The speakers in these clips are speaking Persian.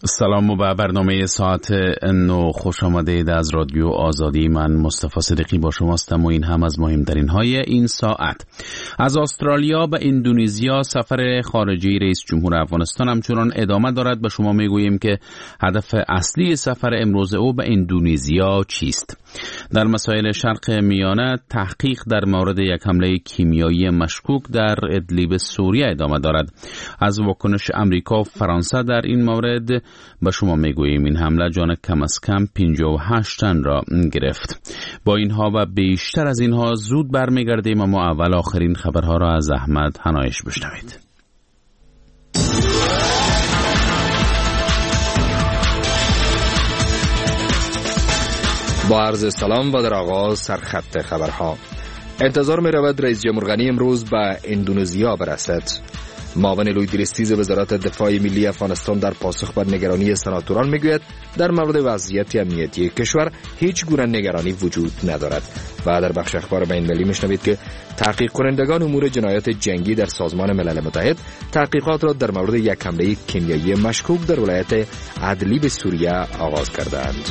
سلام و به برنامه ساعت 9 خوش آمدید از رادیو آزادی. من مصطفی صدیقی با شماستم و این هم از مهمترین های این ساعت. از استرالیا به اندونزیا سفر خارجی رئیس جمهور افغانستان همچنان ادامه دارد. به شما میگوییم که هدف اصلی سفر امروز او به اندونزیا چیست. در مسائل شرق میانه تحقیق در مورد یک حمله کیمیایی مشکوک در ادلیب سوریه ادامه دارد. از واکنش امریکا و فرانسه در این مورد به شما میگوییم. این حمله جان کم از کم 58 تن را گرفت. با اینها و بیشتر از اینها زود برمیگردیم، اما اول آخرین خبرها را از احمد حنایش بشنوید. با عرض سلام و در آغاز سرخط خبرها. انتظار می رود رئیس جمهور غنی امروز به اندونزیا برسد. معاون لویدریستیز وزارت دفاع ملی افغانستان در پاسخ بر نگرانی سناتوران میگوید در مورد وضعیت امنیتی کشور هیچ گونه نگرانی وجود ندارد. و در بخش اخبار بین‌المللی میشنوید که تحقیق کنندگان امور جنایات جنگی در سازمان ملل متحد تحقیقات را در مورد یک حمله کیمیایی مشکوک در ولایت ادلیب سوریه آغاز کردند.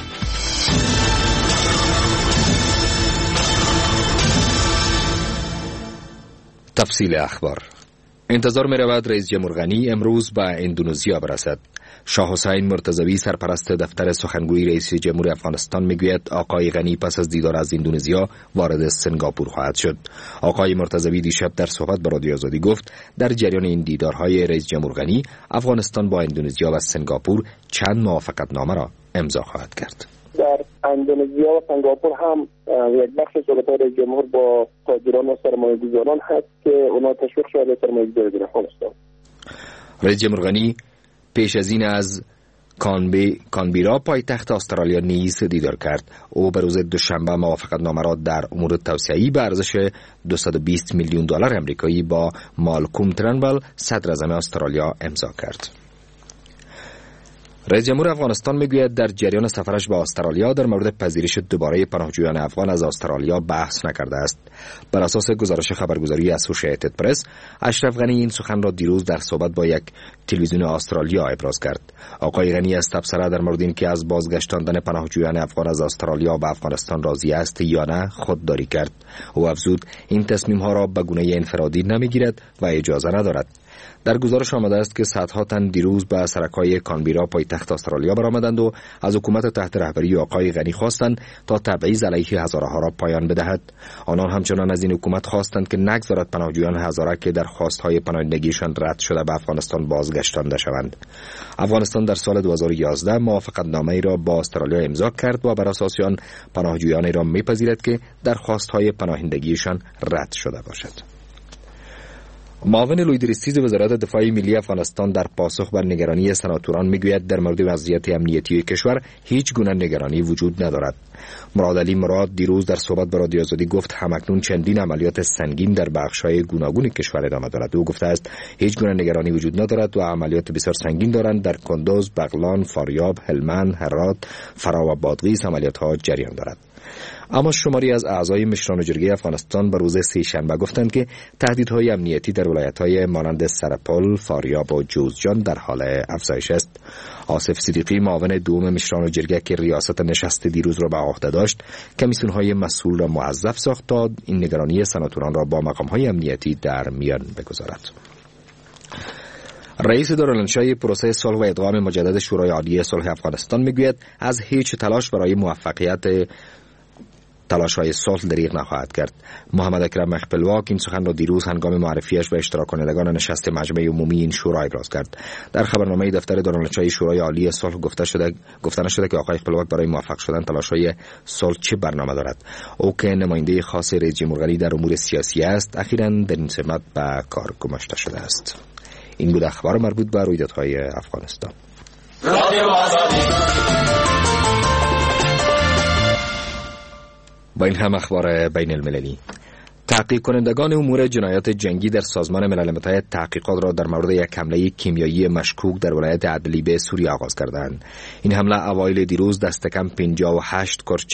تفصیل اخبار. انتظار می رود رئیس جمهور غنی امروز به اندونزیا برسد. شاه حسین مرتضوی سرپرست دفتر سخنگوی رئیس جمهور افغانستان میگوید آقای غنی پس از دیدار از اندونزیا وارد سنگاپور خواهد شد. آقای مرتضوی دیشب در صحبت با رادیو آزادی گفت در جریان این دیدارهای رئیس جمهور غنی افغانستان با اندونزیا و سنگاپور چند موافقتنامه را امضا خواهد کرد. در اندونزیا و سنگاپور هم یک بخش صحبت‌های رئیس جمهور با تاجران و سرمایه‌گذاران هست که اونا تشویق شده سرمایه‌گذاری در افغانستان. رئیس جمهور غنی پیش از این از کانبرا پایتخت استرالیا نیز دیدار کرد. او به روز دوشنبه موافقتنامه را در امور توسعه‌ای به ارزش 220 میلیون دلار آمریکایی با مالکوم ترنبل صدر اعظم استرالیا امضا کرد. رئیس جمهور افغانستان میگوید در جریان سفرش به استرالیا در مورد پذیرش دوباره پناهجویان افغان از استرالیا بحث نکرده است. بر اساس گزارش خبرگزاری اسوشییتد پرس، اشرف غنی این سخن را دیروز در صحبت با یک تلویزیون استرالیا ابراز کرد. آقای غنی از تبصره در مورد اینکه از بازگشتاندن پناهجویان افغان از استرالیا به افغانستان راضی است یا نه خودداری کرد. او افزود این تصمیم ها را به گونه انفرادی نمیگیرد و اجازه ندارد. در گزارش آمده است که صدها تن دیروز به سرکای کانبرا پایتخت استرالیا برآمدند و از حکومت تحت رهبری آقای غنی خواستند تا تبعیض علیه هزاره‌ها را پایان بدهد. آنان همچنان از این حکومت خواستند که نگذارد پناهجویان هزاره که در خواستهای پناهندگیشان رد شده به افغانستان بازگشتانده شوند. افغانستان در سال 2011 موافقتنامه‌ای را با استرالیا امضا کرد و بر اساس آن پناهجویانی را می‌پذیرد که در خواستهای پناهندگیشان رد شده باشد. معاون لویدریستیز وزارت دفاع ملی افغانستان در پاسخ بر نگرانی سناتوران میگوید در مورد وضعیت امنیتی کشور هیچ گونه نگرانی وجود ندارد. مراد علی مراد دیروز در صحبت با رادیو آزادی گفت همکنون چندین عملیات سنگین در بخش‌های گوناگون کشور ادامه دارد. او گفته است هیچ گونه نگرانی وجود ندارد و عملیات بسیار سنگین دارند در کندوز، بغلان، فاریاب، هلمند، هرات، فرا و بادغیس عملیات‌ها جریان دارد. اما شماری از اعضای مشران جرگه افغانستان به روز سه‌شنبه گفتند که تهدیدهای امنیتی در ولایت‌های مانند سرپل، فاریاب و جوزجان در حال افزایش است. آصف صدیقی معاون دوم مشران جرگه که ریاست نشست دیروز را به عهده داشت، کمیسیون‌های مسئول را موظف ساخت تا این نگرانی سناتوران را با مقام‌های امنیتی در میان بگذارد. رئیس دارالانشای پروسه صلح و ادغام مجدد شورای عالی صلح افغانستان میگوید از هیچ تلاش برای موفقیت تلاش‌های صلح دریغ نخواهد کرد. محمد اکرم مخبلواک این سخن را دیروز هنگام معرفیش به اشتراک کنندگان نشست مجمع عمومی این شورا ابراز کرد. در خبرنامه دفتر دارالانشای شورای عالی صلح گفته نشده که آقای مخبلواک برای موفق شدن تلاش‌های صلح چه برنامه دارد. او که نماینده خاص رئیس جمهور غنی در امور سیاسی است، اخیراً در این سمت به کار گماشته شده است. این بود اخبار مربوط به رویدادهای افغانستان. با این هم اخبار بین المللی. تحقیق کنندگان امور جنایات جنگی در سازمان ملل متحد تحقیقات را در مورد یک حمله کیمیایی مشکوک در ولایت ادلیب سوریه آغاز کردند. این حمله اوایل دیروز دست کم 58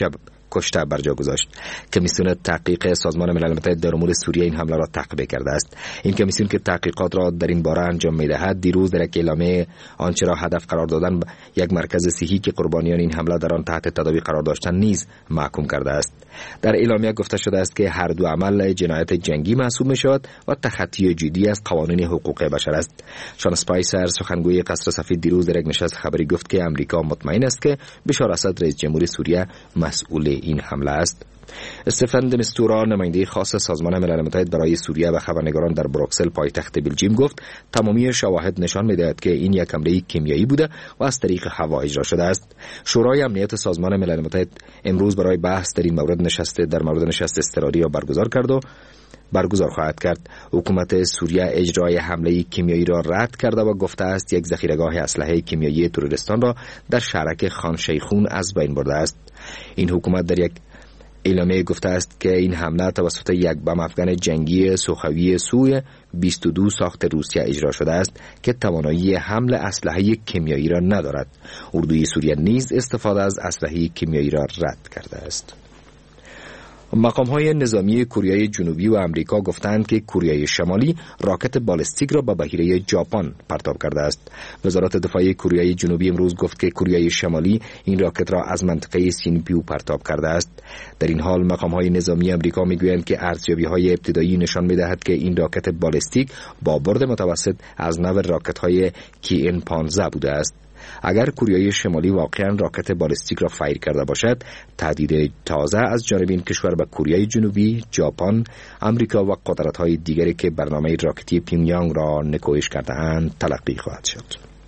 کشته بر جا گذاشت. کمیسیون تحقیق سازمان ملل متحد در امور سوریه این حمله را تعقیب کرده است. این کمیسیون که تحقیقات را در این باره انجام می‌دهد دیروز در یک اعلامیه آنچه را هدف قرار دادن یک مرکز صحی که قربانیان این حمله در آن تحت تداوی قرار داشتند نیز محکوم کرده است. در اعلامیه گفته شده است که هر دو عمل جنایت جنگی محسوب می‌شود و تخطی جدی از قوانین حقوق بشر است. شان اسپایسر سخنگوی قصر سفید دیروز در یک نشست خبری گفت که امریکا مطمئن است که بشار اسد رئیس جمهور سوریه مسئول این حمله است. استفن د مستورا نماینده خاص سازمان ملل متحد برای سوریه و خبرنگاران در بروکسل پایتخت بلژیم گفت تمامی شواهد نشان می‌دهد که این یک حمله کیمیایی بوده و از طریق هوا اجرا شده است. شورای امنیت سازمان ملل متحد امروز برای بحث در این مورد نشست اضطراری را برگزار خواهد کرد. حکومت سوریه اجرای حمله کیمیایی را رد کرده و گفته است یک ذخیره‌گاه اسلحه کیمیایی تروریستان را در شهرک خان شیخون از بین برده است. این حکومت در یک اعلامیه گفته است که این حمله توسط یک بم افغان جنگی سوخوی سوی 22 ساخت روسیه اجرا شده است که توانایی حمل اسلحه کیمیایی را ندارد. اردوی سوریه نیز استفاده از اسلحه کیمیایی را رد کرده است. مقام‌های نظامی کره جنوبی و آمریکا گفتند که کره شمالی راکت بالستیک را به بحیره ژاپن پرتاب کرده است. وزارت دفاع کره جنوبی امروز گفت که کره شمالی این راکت را از منطقه سینپیو پرتاب کرده است. در این حال مقام‌های نظامی آمریکا می‌گویند که ارزیابی‌های ابتدایی نشان می‌دهد که این راکت بالستیک با برد متوسط از نوع راکت‌های کی‌ان 15 بوده است. اگر کره شمالی واقعا راکت بالستیک را فایر کرده باشد، تهدید تازه از جانب این کشور به کره جنوبی، ژاپن، آمریکا و قدرت‌های دیگری که برنامه راکتی پیونگیانگ را نکوهش کرده‌اند تلقی خواهد شد.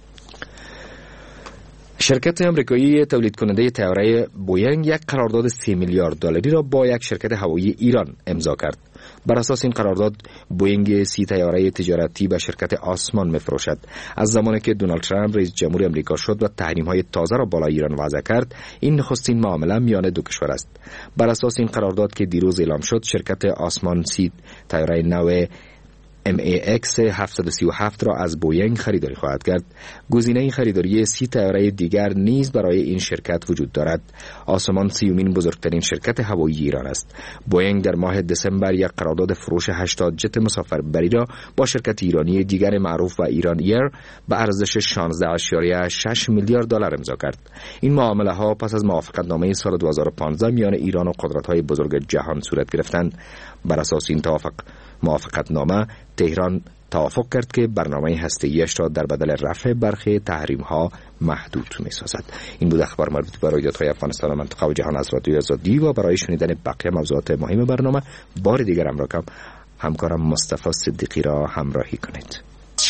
شرکت آمریکایی تولید کننده طیاره بوینگ یک قرارداد 3 میلیارد دلاری را با یک شرکت هوایی ایران امضا کرد. بر اساس این قرارداد بوینگ 30 طیاره تجارتی به شرکت آسمان می‌فروشد. از زمانی که دونالد ترامپ رئیس جمهور آمریکا شد و تحریم‌های تازه را بالای ایران وضع کرد، این نخستین معامله میان دو کشور است. بر اساس این قرارداد که دیروز اعلام شد، شرکت آسمان 30 طیاره نو MAX 737 را از بوینگ خریداری خواهد کرد. گزینه خریداری 30 طیاره دیگر نیز برای این شرکت وجود دارد. آسمان 30مین بزرگترین شرکت هوایی ایران است. بوینگ در ماه دسامبر یک قرارداد فروش 80 جت مسافربری را با شرکت ایرانی دیگر معروف و ایران ایر به ارزش 16.6 میلیارد دلار امضا کرد. این معامله ها پس از موافقتنامه سال 2015 میان ایران و قدرت‌های بزرگ جهان صورت گرفتند. بر اساس این موافقتنامه تهران توافق کرد که برنامه هسته‌ایش را در بدل رفع برخی تحریم‌ها محدود می‌سازد. این بود اخبار مربوط به رویدادهای افغانستان و منطقه و جهان از رادیوی آزادی و برای شنیدن بقیه موضوعات مهم برنامه بار دیگر همکارم مصطفی صدیقی را همراهی کنید.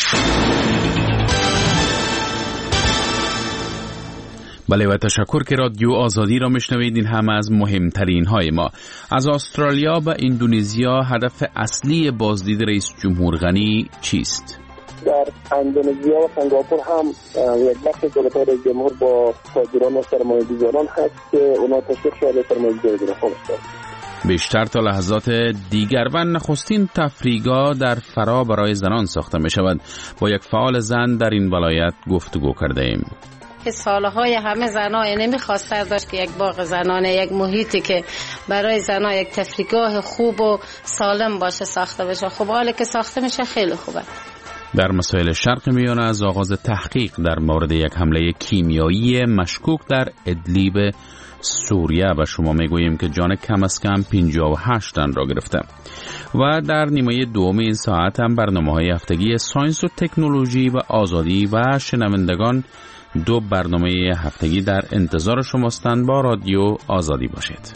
بله و تشکر که رادیو آزادی را میشنوید. این هم از مهمترین های ما. از استرالیا به اندونزیا هدف اصلی بازدید رئیس جمهور غنی چیست؟ در اندونزیا و سنگاپور هم یک بخش دولت رئیس جمهور با تاجران و سرمایه‌گذاران هست که اونا تشویق شده سرمایه‌گذاری کنند. بیشتر تا لحظات دیگر و نخستین تفریحگاه در فرا برای زنان ساخته می شود. با یک فعال زن در این ولایت گفتگو کرده ایم. که سالهای همه زنها نمیخواستن داشت که یک باغ زنانه، یک محیطی که برای زنها یک تفریحگاه خوب و سالم باشه ساخته بشه. خب حالا که ساخته میشه خیلی خوبه. در مسائل شرق میانه از آغاز تحقیق در مورد یک حمله کیمیایی مشکوک در ادلیب سوریه و شما میگوییم که جان کم از کم 58 تن را گرفته. و در نیمه دوم این ساعت هم برنامه‌های هفتگی ساینس و تکنولوژی و آزادی و شنوندگان دو برنامه هفتگی در انتظار شماستند. با رادیو آزادی باشید.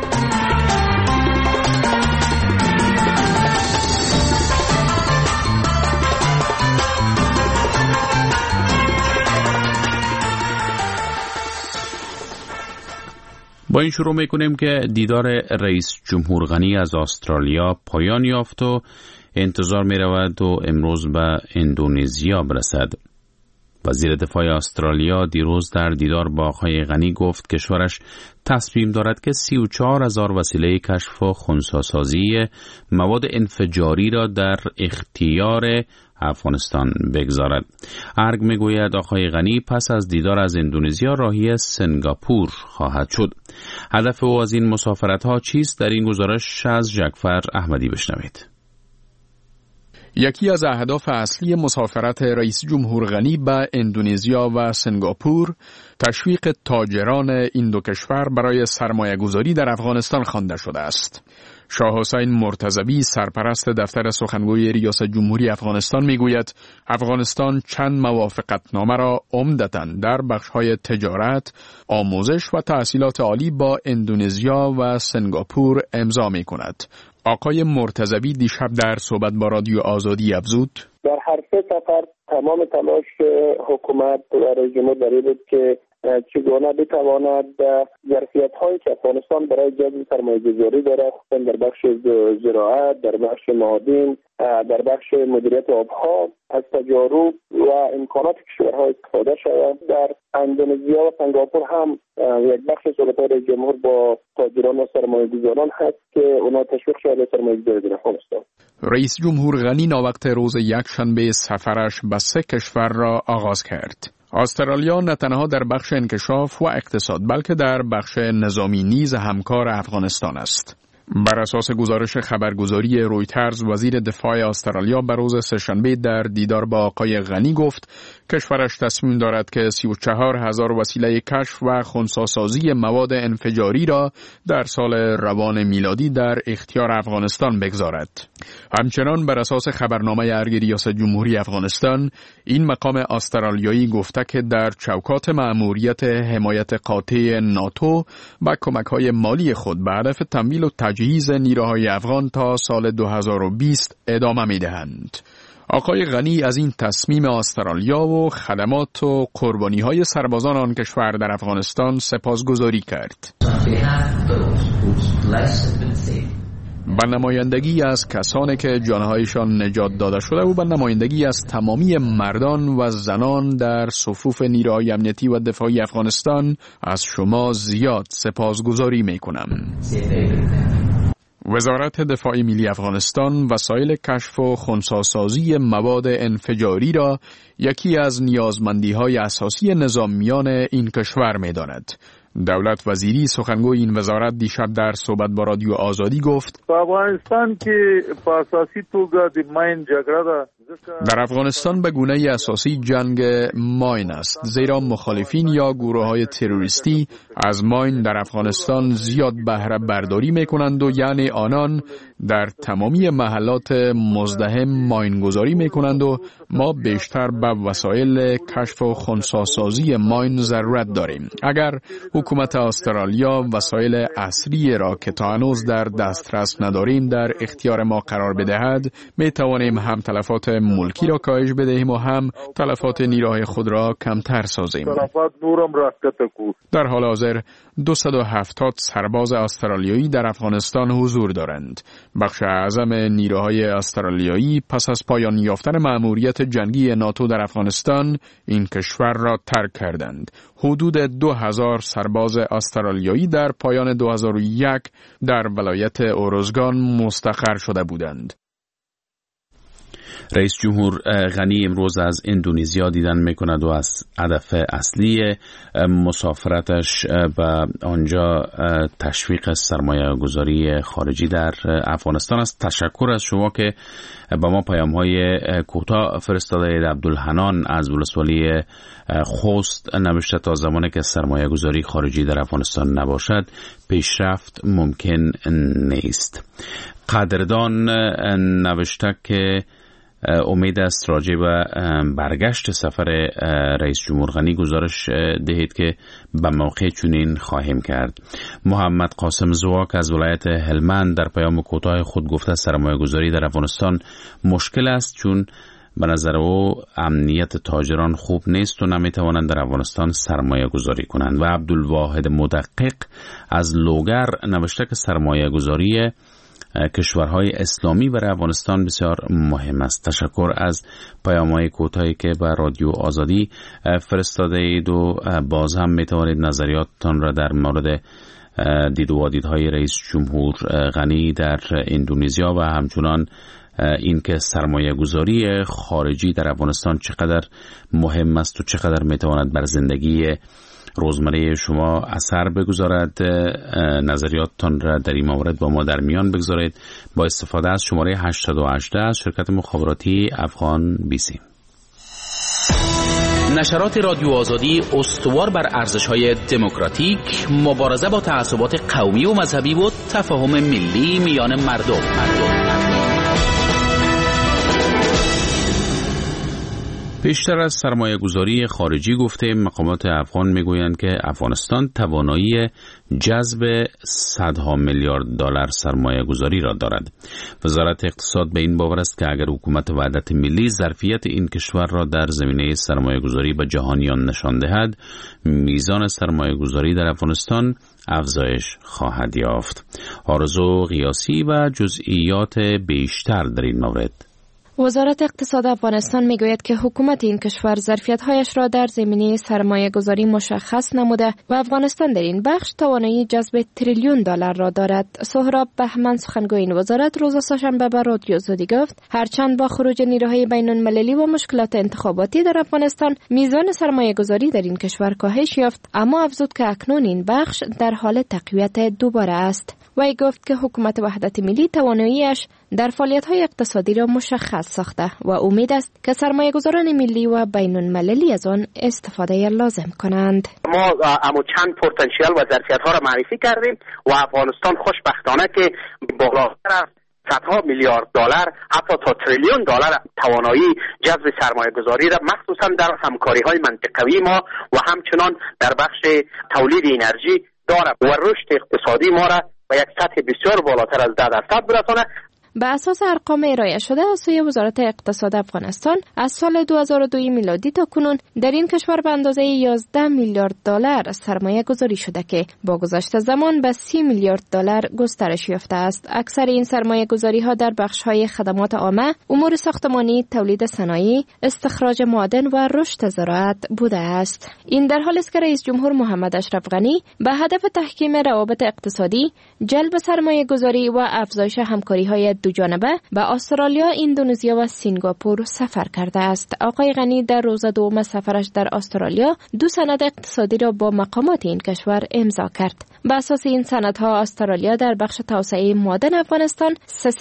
با این شروع میکنیم که دیدار رئیس جمهور غنی از استرالیا پایان یافت و انتظار می رود و امروز به اندونزیا برسد. وزیر دفاع استرالیا دیروز در دیدار با آقای غنی گفت کشورش تصمیم دارد که 34,000 وسیله کشف و خنثی‌سازی مواد انفجاری را در اختیار افغانستان بگذارد. ارگ میگوید آقای غنی پس از دیدار از اندونزیا راهی سنگاپور خواهد شد. هدف او از این مسافرت‌ها چیست؟ در این گزارش از جعفر احمدی بشنوید. یکی از اهداف اصلی مسافرت رئیس جمهور غنی به اندونزیا و سنگاپور تشویق تاجران این دو کشور برای سرمایه‌گذاری در افغانستان خوانده شده است. شاه حسین مرتضوی سرپرست دفتر سخنگوی ریاست جمهوری افغانستان میگوید افغانستان چند موافقتنامه را عمدتاً در بخش‌های تجارت، آموزش و تحصیلات عالی با اندونزیا و سنگاپور امضا می‌کند. آقای مرتضوی دیشب در صحبت با رادیو آزادی افزود: در هر سه سفر تمام تلاش حکومت و رئیس جمهور در این بود که چگونه بتواند ظرفیت‌هایی که افغانستان برای جذب سرمایه‌گذاری داره، خصوصا در بخش زراعت، در بخش معادن، در بخش مدیریت آبها، از تجارب و امکانات کشورها استفاده شود. در اندونزیا و سنگاپور هم یک بخش صحبت‌های رئیس جمهور با تاجران و سرمایه‌گذاران هست که اونا تشویق شده سرمایه‌گذاری در افغانستان. رئیس جمهور غنی ناوقت روز یکشنبه سفرش به 3 کشور را آغاز کرد. استرالیا نه تنها در بخش انکشاف و اقتصاد بلکه در بخش نظامی نیز همکار افغانستان است. بر اساس گزارش خبرگزاری رویترز، وزیر دفاع استرالیا بر روز سه‌شنبه در دیدار با آقای غنی گفت کشورش تصمیم دارد که 34,000 وسیله کشف و خنثی‌سازی مواد انفجاری را در سال روان میلادی در اختیار افغانستان بگذارد. همچنان بر اساس خبرنامه ارگ ریاست جمهوری افغانستان، این مقام استرالیایی گفته که در چوکات مأموریت حمایت قاطع ناتو با کمک‌های مالی خود به هدف تمویل و تجهیز نیروهای افغان تا سال 2020 ادامه می‌دهند. آقای غنی از این تصمیم استرالیا و خدمات و قربانی‌های سربازان آن کشور در افغانستان سپاسگزاری کرد. با نمایندگی از کسانی که جانهایشان نجات داده شده و با نمایندگی از تمامی مردان و زنان در صفوف نیروهای امنیتی و دفاعی افغانستان از شما زیاد سپاسگزاری می‌کنم. وزارت دفاع ملی افغانستان وسایل کشف و خنثی‌سازی مواد انفجاری را یکی از نیازمندی‌های اساسی نظامیان این کشور می‌داند. دولت وزیری سخنگوی این وزارت دیشب در صحبت با رادیو آزادی گفت: افغانستان که په اساسي توګه د ماین جګړه ده. در افغانستان به گونه اساسی جنگ ماین است، زیرا مخالفین یا گروه‌های تروریستی از ماین در افغانستان زیاد بهره برداری می‌کنند و یعنی آنان در تمامی محلات مزدحم ماینگذاری می‌کنند و ما بیشتر به وسایل کشف و خنثی‌سازی ماین ضرورت داریم. اگر حکومت استرالیا وسایل عصری را که تا هنوز در دسترس نداریم در اختیار ما قرار بدهد، می توانیم هم تلفات ملکی را کاهش بدهیم و هم تلفات نیروهای خود را کمتر سازیم. در حال حاضر 270 سرباز استرالیایی در افغانستان حضور دارند. بخش اعظم نیروهای استرالیایی پس از پایان یافتن مأموریت جنگی ناتو در افغانستان این کشور را ترک کردند. حدود 2000 سرباز استرالیایی در پایان 2001 در ولایت اوروزگان مستقر شده بودند. رئیس جمهور غنی امروز از اندونزیا دیدن میکند و از هدف اصلی مسافرتش به آنجا تشویق سرمایه گذاری خارجی در افغانستان است. تشکر از شما که با ما پیام های کوتاه فرستاده اید. عبدالحنان از ولسوالی خوست نوشته تا زمانی که سرمایه گذاری خارجی در افغانستان نباشد پیشرفت ممکن نیست. قدردان نوشته که امید است راجع به برگشت سفر رئیس جمهور غنی گزارش دهید که به موقع چنین خواهیم کرد. محمد قاسم زواک از ولایت هلمند در پیام کوتاه خود گفته سرمایه گذاری در افغانستان مشکل است چون به نظر او امنیت تاجران خوب نیست و نمیتوانند در افغانستان سرمایه گذاری کنند. و عبدالواحد مدقق از لوگر نوشته که سرمایه گذاری کشورهای اسلامی برای افغانستان بسیار مهم است. تشکر از پیام‌های کوتاهی که به رادیو آزادی فرستاده اید و باز هم میتوانید نظریاتتان را در مورد دید و واردهای رئیس جمهور غنی در اندونزیا و همچنان اینکه سرمایه گذاری خارجی در افغانستان چقدر مهم است و چقدر میتواند بر زندگی روزمره شما اثر بگذارد. نظریاتتان را در این مورد با ما در میان بگذارید با استفاده از شماره 818 از شرکت مخابراتی افغان بیسی. نشرات رادیو آزادی استوار بر ارزش‌های دموکراتیک، مبارزه با تعصبات قومی و مذهبی و تفاهم ملی میان مردم. پیشتر از سرمایه گذاری خارجی گفته مقامات افغان میگویند که افغانستان توانایی جذب صدها میلیارد دلار سرمایه گذاری را دارد. وزارت اقتصاد به این باور است که اگر حکومت وحدت ملی ظرفیت این کشور را در زمینه سرمایه گذاری به جهانیان نشان دهد، میزان سرمایه گذاری در افغانستان افزایش خواهد یافت. آرزو قیاسی و جزئیات بیشتر در این مورد. وزارت اقتصاد افغانستان میگوید که حکومت این کشور ظرفیت‌هایش را در زمینه سرمایه‌گذاری مشخص نموده و افغانستان در این بخش توانایی جذب تریلیون دلار را دارد. سهراب بهمن سخنگوی این وزارت روز سه‌شنبه به رادیو آزادی گفت هرچند با خروج نیروهای بین‌المللی و مشکلات انتخاباتی در افغانستان میزان سرمایه‌گذاری در این کشور کاهش یافت، اما افزود که اکنون این بخش در حال تقویت دوباره است. وی گفت که حکومت وحدت ملی تواناییش در فعالیت‌های اقتصادی را مشخص ساخته و امید است که سرمایه‌گذاران ملی و بین‌المللی از آن استفاده لازم کنند. ما اما چند پتانسیل و ظرفیت‌ها را معرفی کردیم و افغانستان خوشبختانه که بالاتر از صدها میلیارد دلار حتی تا تریلیون دلار توانایی جذب سرمایه‌گذاری را مخصوصا در همکاری‌های منطقوی ما و همچنان در بخش تولید انرژی دارد و رشد اقتصادی ما را و یک سطح بسیار بالاتر از 10% برساند. به اساس ارقام ارائه شده از سوی وزارت اقتصاد افغانستان از سال 2002 میلادی تا کنون در این کشور به اندازه 11 میلیارد دلار سرمایه گذاری شده که با گذشت زمان به 30 میلیارد دلار گسترش یافته است. اکثر این سرمایه گذاری ها در بخش های خدمات عامه، امور ساختمانی، تولید صنایع، استخراج معادن و رشد زراعت بوده است. این در حالی است که رئیس جمهور محمد اشرف غنی به هدف تحکیم روابط اقتصادی، جلب سرمایه گذاری و افزایش همکاری های دو جانبه به استرالیا، اندونزیا و سینگاپور سفر کرده است. آقای غنی در روز دوم سفرش در استرالیا 2 سند اقتصادی را با مقامات این کشور امضا کرد. به اساس این سندها استرالیا در بخش توسعه معادن افغانستان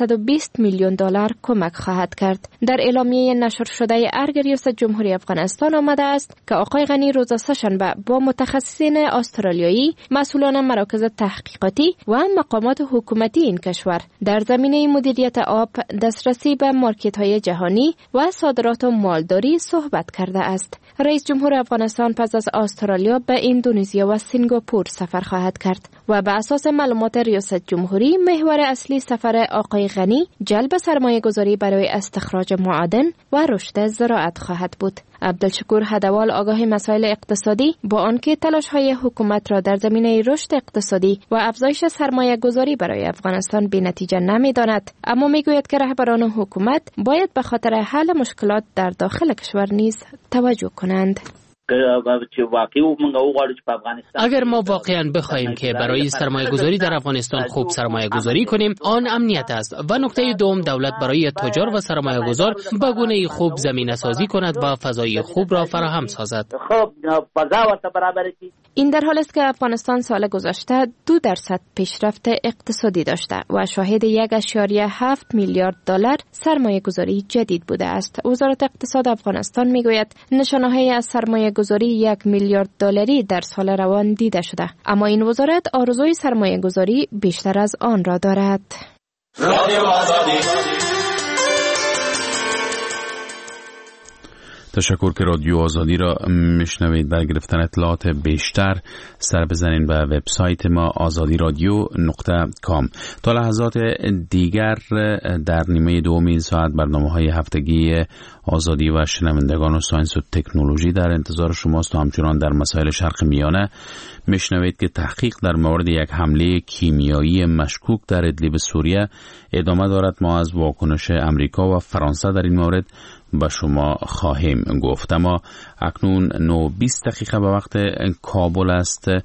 320 میلیون دلار کمک خواهد کرد. در اعلامیه نشر شده ارگ ریاست جمهوری افغانستان آمده است که آقای غنی روز سه‌شنبه با متخصصین استرالیایی، مسئولان مراکز تحقیقاتی و مقامات حکومتی این کشور در زمینه مدیریت آب، دسترسی به مارکت‌های جهانی و صادرات و مالداری صحبت کرده است. رئیس جمهور افغانستان پس از استرالیا به اندونزیا و سینگاپور سفر خواهد کرد و به اساس معلومات ریاست جمهوری محور اصلی سفر آقای غنی جلب سرمایه گذاری برای استخراج معادن و رشد زراعت خواهد بود. عبدالشکور هدوال آگاه مسائل اقتصادی با آنکه تلاش‌های حکومت را در زمینه رشد اقتصادی و افزایش سرمایه گذاری برای افغانستان بی‌نتیجه نمی‌داند، اما میگوید که رهبران حکومت باید به خاطر حل مشکلات در داخل کشور نیز توجه کنند. اگر ما واقعا بخواهیم که برای سرمایه گذاری در افغانستان خوب سرمایه گذاری کنیم، آن امنیت است. و نکته دوم، دولت برای تجار و سرمایه گذار به گونه خوب زمینه سازی کند و فضای خوب را فراهم سازد. این در حالی است که افغانستان سال گذشته 2% پیشرفت اقتصادی داشته و شاهد 1.7 میلیارد دلار سرمایه گذاری جدید بوده است. وزارت اقتصاد افغانستان میگوید نشانه‌های از سرمایه گذاری 1 میلیارد دلاری در سال روان دیده شده، اما این وزارت آرزوی سرمایه گذاری بیشتر از آن را دارد. تشکر که رادیو آزادی را میشنوید. برای گرفتن اطلاعات بیشتر سر بزنید به وبسایت ما azadiradio.com. تا لحظات دیگر در نیمه دوم این ساعت برنامه‌های هفتگی آزادی و شنوندگان و ساینس و تکنولوژی در انتظار شماست و همچنان در مسائل شرق میانه میشنوید که تحقیق در مورد یک حمله کیمیایی مشکوک در ادلیب سوریه ادامه دارد. ما از واکنش امریکا و فرانسه در این مورد به شما خواهیم گفت. اما اکنون 9:20 به وقت کابل است.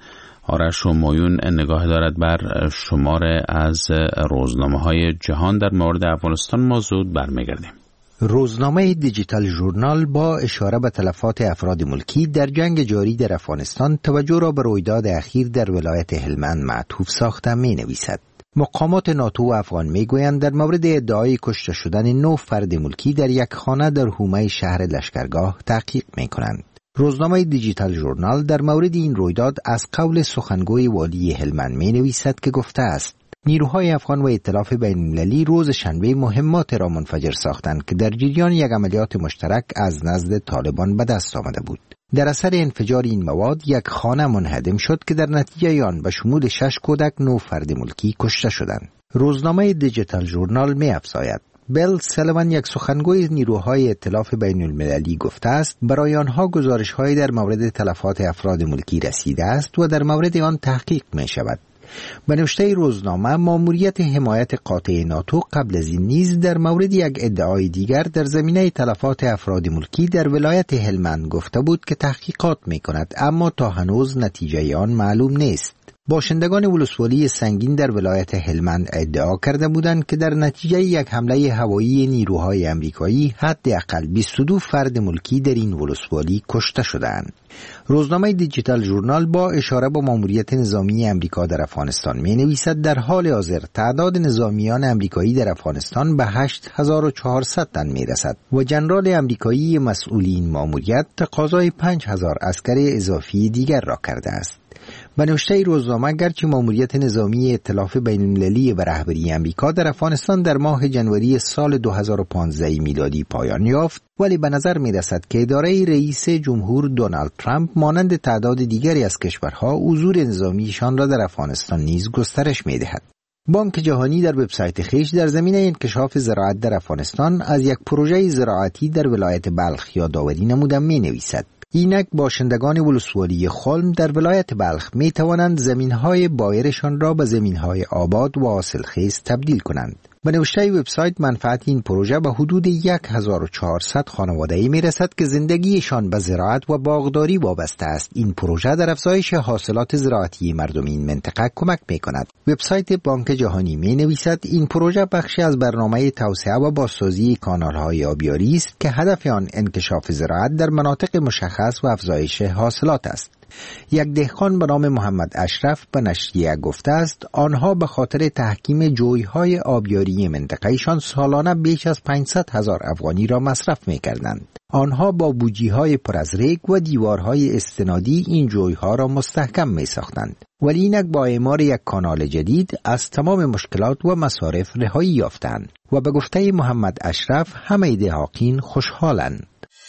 آرش همایون نگاه دارد بر شمار از روزنامه‌های جهان در مورد افغانستان. ما زود برمیگردیم. روزنامه دیجیتال ژورنال با اشاره به تلفات افراد ملکی در جنگ جاری در افغانستان توجه را به رویداد اخیر در ولایت هلمند معطوف ساخته می نویسد. مقامات ناتو و افغان می گویند در مورد ادعای کشته شدن 9 فرد ملکی در یک خانه در حومه شهر لشکرگاه تحقیق می کنند. روزنامه دیجیتال ژورنال در مورد این رویداد از قول سخنگوی والی هلمند می نویسد که گفته است نیروهای افغان و ائتلاف بین‌المللی روز شنبه مهمات را منفجر ساختند که در جریان یک عملیات مشترک از نزد طالبان به دست آمده بود. در اثر انفجار این مواد یک خانه منهدم شد که در نتیجه آن به شمول 6 کودک 9 فرد ملکی کشته شدند. روزنامه دیجیتال ژورنال می افزاید بیل سلیوان یک سخنگوی نیروهای ائتلاف بین‌المللی گفته است برای آنها گزارش‌هایی در مورد تلفات افراد ملکی رسیده است و در مورد آن تحقیق می شود. به نوشته روزنامه ماموریت حمایت قاطع ناتو قبل از این نیز در مورد یک ادعای دیگر در زمینه تلفات افراد ملکی در ولایت هلمند گفته بود که تحقیقات می کند، اما تا هنوز نتیجه آن معلوم نیست. باشندگان ولسوالی سنگین در ولایت هلمند ادعا کرده بودند که در نتیجه یک حمله هوایی نیروهای امریکایی حداقل 22 فرد ملکی در این ولسوالی کشته شدند. روزنامه دیجیتال ژورنال با اشاره به ماموریت نظامی امریکا در افغانستان می نویسد در حال حاضر تعداد نظامیان امریکایی در افغانستان به 8400 تن می رسد و جنرال امریکایی مسئول این ماموریت تقاضای 5000 عسکر اضافی دیگر را کرده است. به نوشته روزنامه گرچه ماموریت نظامی ائتلاف بین‌المللی به رهبری امریکا در افغانستان در ماه جنوری سال 2015 میلادی پایان یافت، ولی به نظر می رسد که اداره رئیس جمهور دونالد ترامپ مانند تعداد دیگری از کشورها حضور نظامیشان را در افغانستان نیز گسترش می دهد. بانک جهانی در وبسایت خویش در زمینه انکشاف زراعت در افغانستان از یک پروژه زراعتی در ولایت بلخ یادآوری نموده می نویسد. اینک باشندگان ولسوالی خلم در ولایت بلخ می توانند زمینهای بایرشان را به زمینهای آباد و حاصلخیز تبدیل کنند. به نوشته وبسایت منفعت این پروژه به حدود 1400 خانواده‌ای می رسد که زندگیشان به زراعت و باغداری وابسته است. این پروژه در افزایش حاصلات زراعتی مردم این منطقه کمک می کند. وبسایت بانک جهانی می نویسد این پروژه بخشی از برنامه توسعه و بازسازی کانال‌های آبیاری است که هدف آن انکشاف زراعت در مناطق مشخص و افزایش حاصلات است. یک دهقان به نام محمد اشرف به نشریه گفته است آنها به خاطر تحکیم جویهای آبیاری منطقه‌شان سالانه بیش از 500,000 افغانی را مصرف می‌کردند. آنها با بوجی‌های پر از ریگ و دیوارهای استنادی این جویها را مستحکم می‌ساختند، ولی اینک با اعمار یک کانال جدید از تمام مشکلات و مصارف رهایی یافتند و به گفته محمد اشرف همه دهاقین خوشحالند.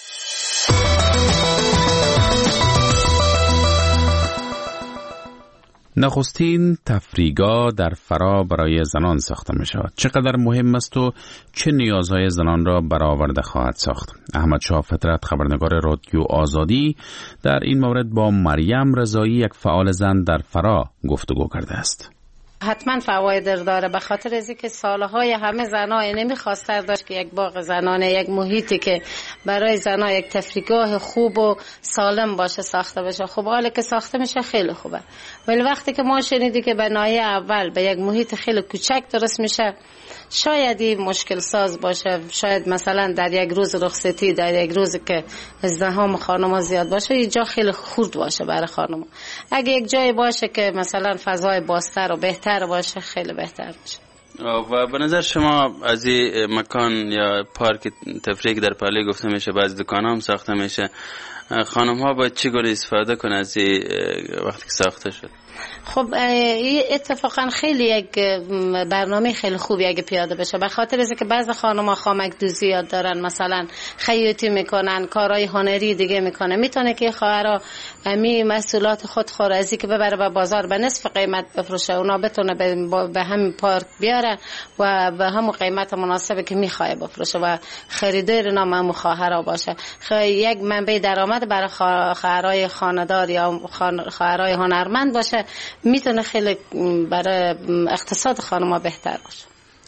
نخستین تفریحگاه در فرا برای زنان ساخته می شود. چقدر مهم است و چه نیازهای زنان را برآورده خواهد ساخت؟ احمد شاه فطرت، خبرنگار رادیو آزادی، در این مورد با مریم رضایی، یک فعال زن در فرا، گفتگو کرده است. حتما فواید داره، به خاطر از اینکه سالهای همه زنها نمیخواستن داشت که یک باغ زنانه، یک محیطی که برای زنها یک تفریحگاه خوب و سالم باشه ساخته بشه. خب حالا که ساخته میشه خیلی خوبه، ولی وقتی که ما شنیدیم که بنای اول به یک محیط خیلی کوچک درست میشه، شاید این مشکل ساز باشه. شاید مثلا در یک روز رخصتی، در یک روز که ازدحام خانم‌ها زیاد باشه، اینجا خیلی خرد باشه برای خانم‌ها. اگه یک جای باشه که مثلا فضای بازتر و بهتر باشه، خیلی بهتر باشه. و به نظر شما از این مکان یا پارک تفریحی در پالی گفته میشه، بعضی دکان‌ها هم ساخته میشه، خانم‌ها باید چی گونه استفاده کنه از این وقتی که ساخته شد؟ خب اتفاقا خیلی یک برنامه خیلی خوبی اگه پیاده بشه، به خاطر اینکه بعضی خانم‌ها خامک دوزی یاد دارن، مثلا خیاطی میکنن، کارهای هنری دیگه میکنه، میتونه که خواهرها می محصولات خود خورزی که ببره به بازار به نصف قیمت بفروشه، اونا بتونه به همین پارک بیاره و به همون قیمت مناسبی که میخواد بفروشه و خریدار نام همون خواهرها باشه. یک منبع درآمد برای خواهرای خانه‌دار یا خواهرای هنرمند باشه، میتونه خیلی برای اقتصاد خانم‌ها بهتر باشه.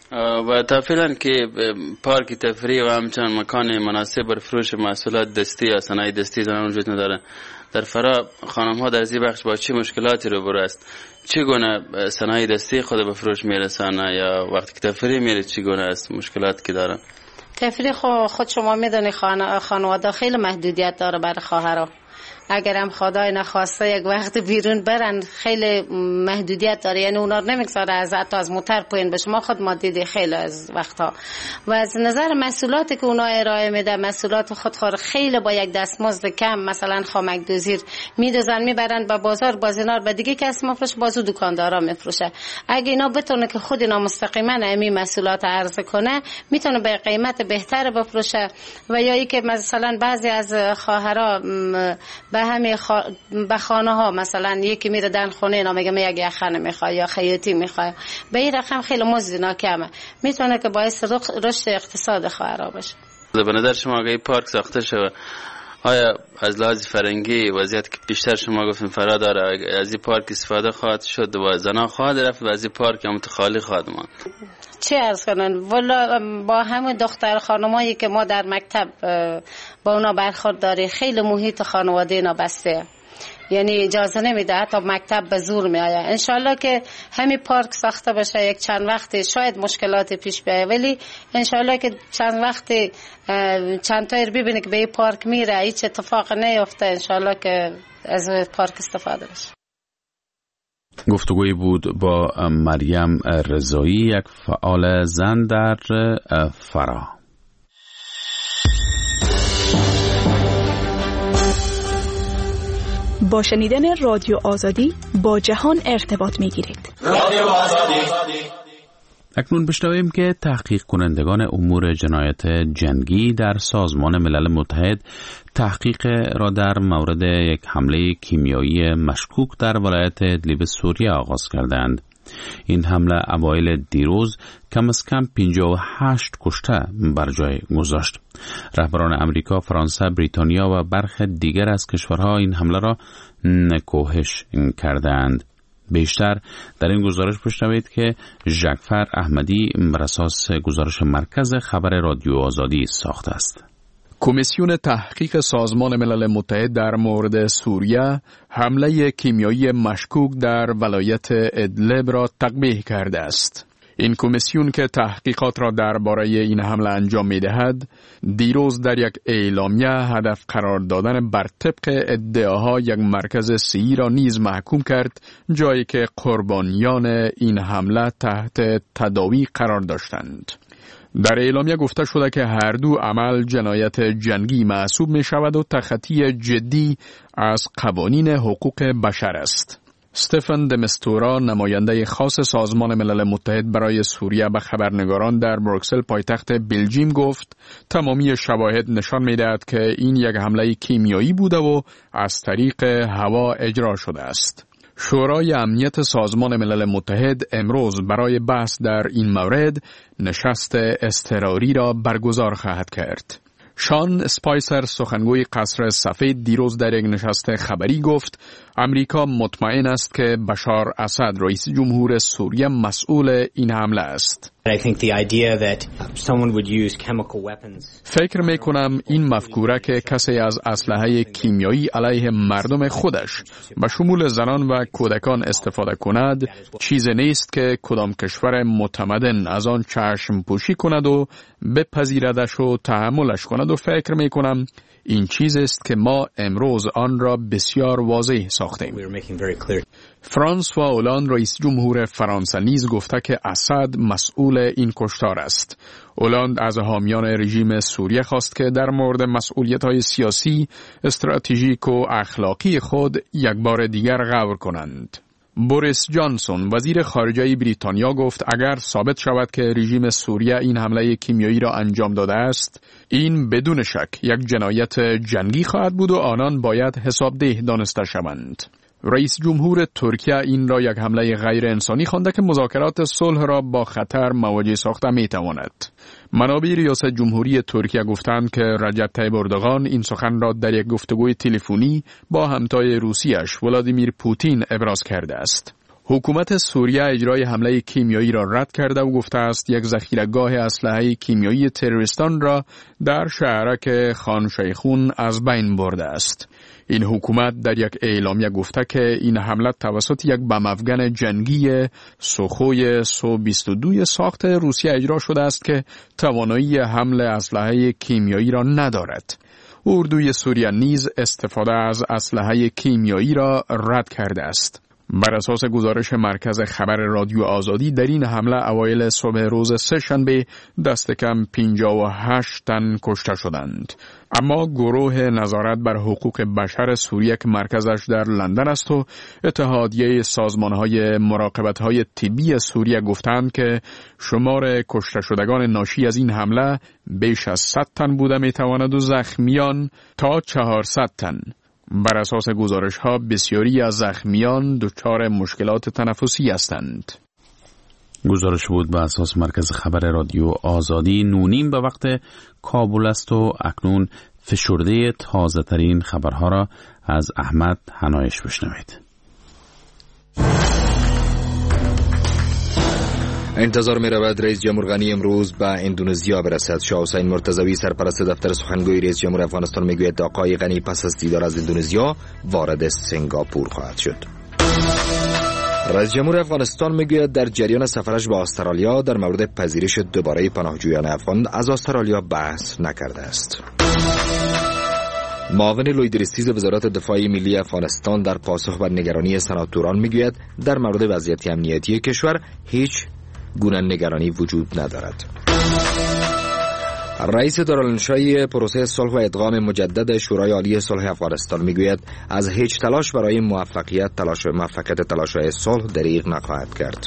و تا فعلا که پارک تفریح و همچنان مکان مناسب بر فروش محصولات دستی یا صنایع دستی زنان وجود نداره. در فرا خانم ها در زی بخش با چه مشکلاتی روبرو است؟ چگونه صنایع دستی خود به فروش میرسانه یا وقتی که تفریح میره چگونه است مشکلاتی که داره؟ تفریح خود شما میدونی خانواده خیلی محدودیت داره برای خواهرها. اگر هم خدای نخواسته یک وقت بیرون برن خیلی محدودیت داره، یعنی اونا نمیگذاره از حتی از موتر پایین بشه. ما خود ما دیدی خیلی از وقتها و از نظر محصولاتی که اونا ارائه میده، محصولات خود خیلی با یک دستمزد کم، مثلا خامک دوزیر میدوزن میبرن به بازار بازینار به دیگه کس مفروش، بازو دکاندارا میفروشه. اگه اینا بتونه که خود اینا مستقیما همین محصولات عرضه کنه میتونه به قیمت بهتر بفروشه. و یا ای که مثلا بعضی از خواهرها به خانه ها مثلا یکی میره دن خونه اینا میگه من یک یخنه میخواد یا خیاطی میخواد، به این رقم خیلی مزد اینا کمه، میتونه که باعث رشد اقتصاد خواهرها بشه. به نظر شما اگه پارک ساخته شود آیا از لحاظ فرنگی وضعیت که بیشتر شما گفتین فرا داره، از این پارک استفاده خواهد شد و زنان خواهد رفت و از این پارک متخالی خواهد ماند؟ چه عرض کنن والا با همون دختر خانمایی که ما در مکتب با اونا برخورد داری، خیلی محیط خانواده اینا بسته، یعنی اجازه نمیده حتی مکتب به زور میآید. انشالله که همین پارک ساخته بشه یک چند وقت شاید مشکلات پیش بیاید، ولی انشالله که چند وقت چند تایر ببینه که به این پارک میره هیچ اتفاق نیفته، انشالله که از پارک استفاده بشه. گفتگوی بود با مریم رضایی، یک فعال زن در فرا. با شنیدن رادیو آزادی با جهان ارتباط می‌گیرید. رادیو آزادی. اکنون بشنویم که تحقیق کنندگان امور جنایت جنگی در سازمان ملل متحد تحقیق را در مورد یک حمله کیمیایی مشکوک در ولایت ادلیب سوریه آغاز کردند. این حمله اوایل دیروز کم از کم 58 کشته بر جای گذاشت. رهبران امریکا، فرانسه، بریتانیا و برخی دیگر از کشورها این حمله را نکوهش کردند. بیشتر در این گزارش بشنوید که ژکفر احمدی بر اساس گزارش مرکز خبر رادیو آزادی ساخته است. کمیسیون تحقیق سازمان ملل متحد در مورد سوریه حمله کیمیایی مشکوک در ولایت ادلب را تقبیح کرده است. این کمیسیون که تحقیقات را درباره این حمله انجام می‌دهد، دیروز در یک اعلامیه هدف قرار دادن بر طبق ادعاها یک مرکز صحی را نیز محکوم کرد، جایی که قربانیان این حمله تحت تداوی قرار داشتند. در اعلامیه گفته شده که هر دو عمل جنایت جنگی محسوب می شود و تخطی جدی از قوانین حقوق بشر است. استفن دمستورا، نماینده خاص سازمان ملل متحد برای سوریه، به خبرنگاران در بروکسل پایتخت بلژیم گفت تمامی شواهد نشان می دهد که این یک حمله کیمیایی بوده و از طریق هوا اجرا شده است. شورای امنیت سازمان ملل متحد امروز برای بحث در این مورد نشست اضطراری را برگزار خواهد کرد. شان اسپایسر، سخنگوی قصر سفید، دیروز در یک نشست خبری گفت امریکا مطمئن است که بشار اسد، رئیس جمهور سوریه، مسئول این حمله است. فکر میکنم این مفکوره که کسی از اسلحه کیمیایی علیه مردم خودش به شمول زنان و کودکان استفاده کند چیز نیست که کدام کشور متمدن از آن چشم پوشی کند و بپذیردش و تحملش کند، و فکر میکنم این چیز است که ما امروز آن را بسیار واضح ساختیم. فرانسوا اولاند، رئیس جمهور فرانسه، نیز گفته که اسد مسئول این کشتار است. اولاند از حامیان رژیم سوریه خواست که در مورد مسئولیت‌های سیاسی، استراتژیک و اخلاقی خود یک بار دیگر غور کنند. بوریس جانسون، وزیر خارجه بریتانیا، گفت اگر ثابت شود که رژیم سوریه این حمله کیمیایی را انجام داده است، این بدون شک یک جنایت جنگی خواهد بود و آنان باید حسابدeh دانسته شوند. رئیس جمهور ترکیه این را یک حمله غیر انسانی خوانده که مذاکرات صلح را با خطر مواجه ساخته می تواند. منابع ریاست جمهوری ترکیه گفتند که رجب طیب اردوغان این سخن را در یک گفتگوی تلفنی با همتای روسیش ولادیمیر پوتین ابراز کرده است. حکومت سوریه اجرای حمله کیمیایی را رد کرده و گفته است یک ذخیره‌گاه اسلحه کیمیایی تروریستان را در شهرک خان شیخون از بین برده است. این حکومت در یک اعلامیه گفته که این حمله توسط یک بم‌افغان جنگی سوخوی سو-22 ساخت روسیه اجرا شده است که توانایی حمل اسلحه کیمیایی را ندارد. اردوی سوریه نیز استفاده از اسلحه کیمیایی را رد کرده است. بر اساس گزارش مرکز خبر رادیو آزادی در این حمله اوایل صبح روز سه‌شنبه دست کم 58 تن کشته شدند. اما گروه نظارت بر حقوق بشر سوریه که مرکزش در لندن است و اتحادیه سازمان‌های مراقبت‌های طبی سوریه گفتند که شمار کشته شدگان ناشی از این حمله بیش از 100 تن بوده می‌تواند و زخمیان تا 400 تن. بر اساس گزارش‌ها بسیاری از زخمیان دچار مشکلات تنفسی هستند. گزارش بود به اساس مرکز خبر رادیو آزادی. 9:30 به وقت کابل است و اکنون فشرده تازه ترین خبرها را از احمد حنایش بشنوید. انتظار می رود رئیس جمهور غنی امروز به اندونزیا برسد. شاه حسین مرتضوی سرپرست دفتر سخنگوی رئیس جمهور افغانستان میگوید آقای غنی پس از دیدار از اندونزیا وارد سنگاپور خواهد شد. رئیس جمهور افغانستان میگوید در جریان سفرش به استرالیا در مورد پذیرش دوباره پناهجویان افغان از استرالیا بحث نکرده است. معاون لویدرستیز وزارت دفاع ملی افغانستان در پاسخ به نگرانی سناتوران میگوید در مورد وضعیت امنیتی کشور هیچ گونه نگرانی وجود ندارد. رئیس دارالانشای پروسه صلح و ادغام مجدد شورای عالی صلح افغانستان میگوید از هیچ تلاش برای موفقیت تلاش‌های صلح دریغ نخواهد کرد.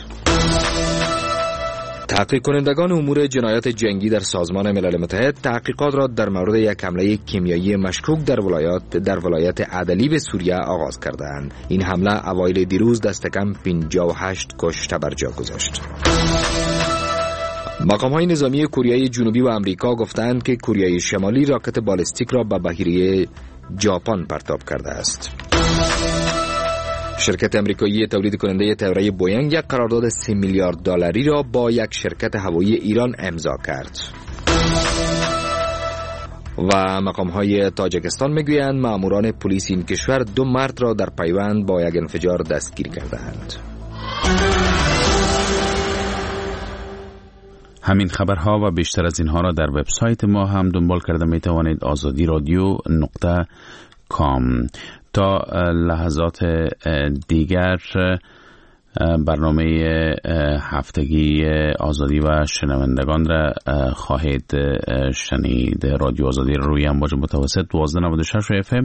تحقیق کنندگان امور جنایات جنگی در سازمان ملل متحد تحقیقات را در مورد یک حمله کیمیایی مشکوک در ولایت ادلیب سوریه آغاز کردند. این حمله اوایل دیروز دست کم 58 کشته بر جا گذاشت. مقام‌های نظامی کره جنوبی و آمریکا گفتند که کره شمالی راکت بالستیک را به بحیره ژاپن پرتاب کرده است. شرکت امریکایی تولید کننده طیاره بوینگ یک قرارداد 3 میلیارد دلاری را با یک شرکت هوایی ایران امضا کرد. و مقام‌های تاجیکستان میگویند ماموران پلیس این کشور 2 مرد را در پیوند با یک انفجار دستگیر کردند. همین خبرها و بیشتر از اینها را در وبسایت ما هم دنبال کرده می توانید azadiradyo.com. تا لحظات دیگر برنامه هفتگی آزادی و شنوندگان را خواهید شنید. رادیو آزادی روی امواج متوسط 1296 FM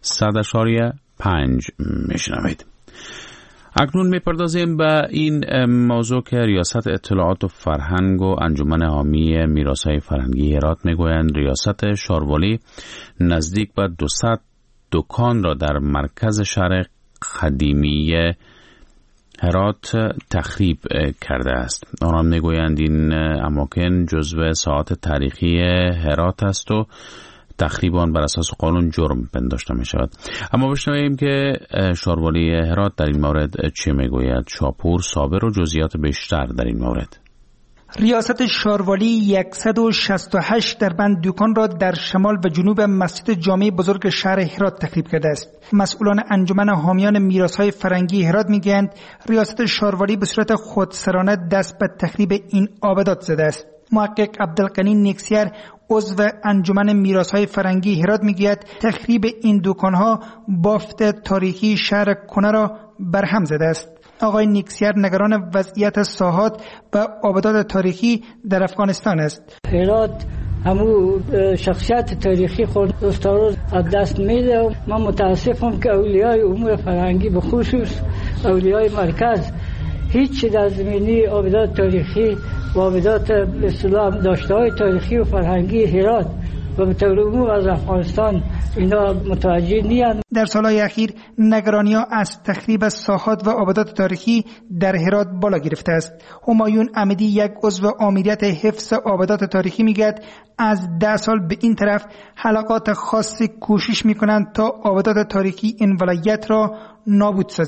100.5 میشنوید. اکنون میپردازیم به این موضوع که ریاست اطلاعات و فرهنگ و انجمن حامی میراث‌های فرهنگی هرات میگویند ریاست شاروالی نزدیک به 200 دکان را در مرکز شهر قدیمی هرات تخریب کرده است. آنان میگویند این اماکن جزو ساحات تاریخی هرات است و تخریب آن بر اساس قانون جرم پنداشته می شود. اما بشنویم که شاروالی هرات در این مورد چه میگوید. شاپور صابر و جزئیات بیشتر در این مورد. ریاست شاروالی 168 دربند دکان را در شمال و جنوب مسجد جامع بزرگ شهر هرات تخریب کرده است. مسئولان انجمن حامیان میراث‌های فرهنگی هرات میگویند ریاست شاروالی به صورت خودسرانه دست به تخریب این آبادات زده است. محقق عبدالغنی نیکسیر عضو انجمن میراث‌های فرهنگی هرات میگوید تخریب این دکان‌ها بافت تاریخی شهر کنه را برهم زده است. آقای نیکسیر نگران وضعیت ساحات و آبادات تاریخی در افغانستان است. هرات همو شخصیت تاریخی خود روز از دست میده. من متاسفم که اولیای امور فرهنگی به خصوص اولیای مرکز هیچ در زمینی آبادات تاریخی و آبادات اسلام داشته های تاریخی و فرهنگی هرات و به طور عموم از افغانستان اینا متوجه نیستند. در سالهای اخیر نگرانی‌ها از تخریب ساحات و آبادات تاریخی در هرات بالا گرفته است. همایون امیدی یک عضو آمریت حفظ آبادات تاریخی میگوید از 10 سال به این طرف حلقات خاصی کوشش میکنند تا آبادات تاریخی این ولایت را نابود سازند.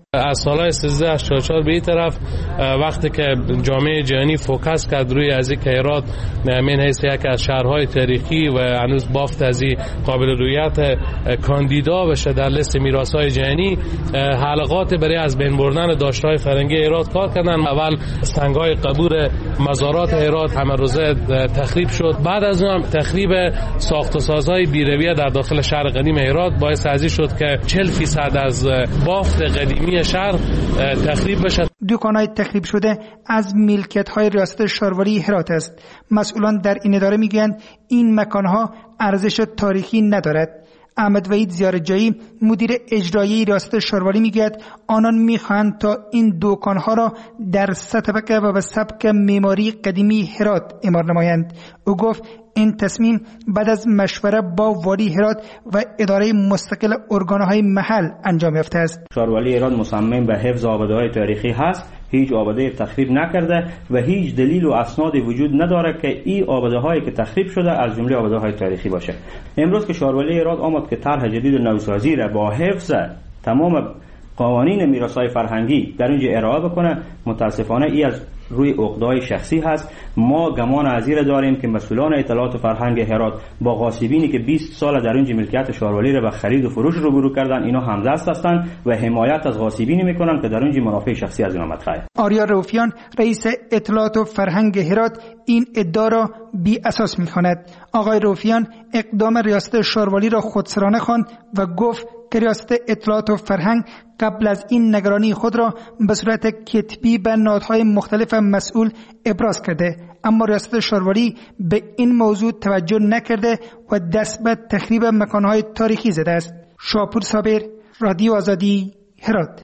از سال 1384 به این طرف وقتی که جامعه جهانی فوکس کرد روی از این که هرات من حیث یک از شهرهای تاریخی و هنوز بافت از این قابل رویت کاندیدا بشه در لیست میراث‌های جهانی، حلقات برای از بین بردن داشته‌های فرهنگی هرات کار کردن. اول سنگ‌های قبور مزارات هرات همه روزه تخریب شد. بعد از اون تخریب ساخت و سازهای بی‌رویه در داخل شهر قدیم هرات باعث ازی شد که 40% از بافت قدیمی شهر تخریب بشه. دکان‌های تخریب شده از ملکیت‌های ریاست شاروالی هرات است. مسئولان در این اداره میگویند این مکان‌ها ارزش تاریخی ندارد. احمد وحید زیارتجایی مدیر اجرایی ریاست شاروالی میگوید آنان میخواهند تا این دکان‌ها را در 3 طبقه و به سبک معماری قدیمی هرات اعمار نمایند. او گفت این تصمیم بعد از مشوره با والی هرات و اداره مستقل ارگان‌های محل انجام یافته است. شاروالی هرات مصمم به حفظ آباده‌های تاریخی هست، هیچ آباده تخریب نکرده و هیچ دلیل و اسنادی وجود نداره که این آباده‌هایی که تخریب شده از جمله آباده‌های تاریخی باشه. امروز که شاروالی هرات آمد که طرح جدید نوسازی را با حفظ تمام قوانین میراث‌های فرهنگی در اینجا ارائه بکنه، متاسفانه این از روی عقده‌های شخصی هست. ما گمان از این داریم که مسئولان اطلاعات و فرهنگ هرات با غاصبینی که 20 سال در اینجا ملکیت شاروالی را به خرید و فروش روبرو کردن، اینا همدست هستند و حمایت از غاصبینی میکنن که در اینجا منافع شخصی از اینا مطرحه. آریا روفیان رئیس اطلاعات و فرهنگ هرات این ادعا را بی اساس می‌خواند. آقای روفیان اقدام ریاست شاروالی را خودسرانه خواند و گفت که ریاست اطلاعات و فرهنگ قبل از این نگرانی خود را به صورت کتبی به نهادهای مختلف مسئول ابراز کرده، اما ریاست شاروالی به این موضوع توجه نکرده و دست به تخریب مکانهای تاریخی زده است. شاپور صابر، رادیو آزادی، هرات.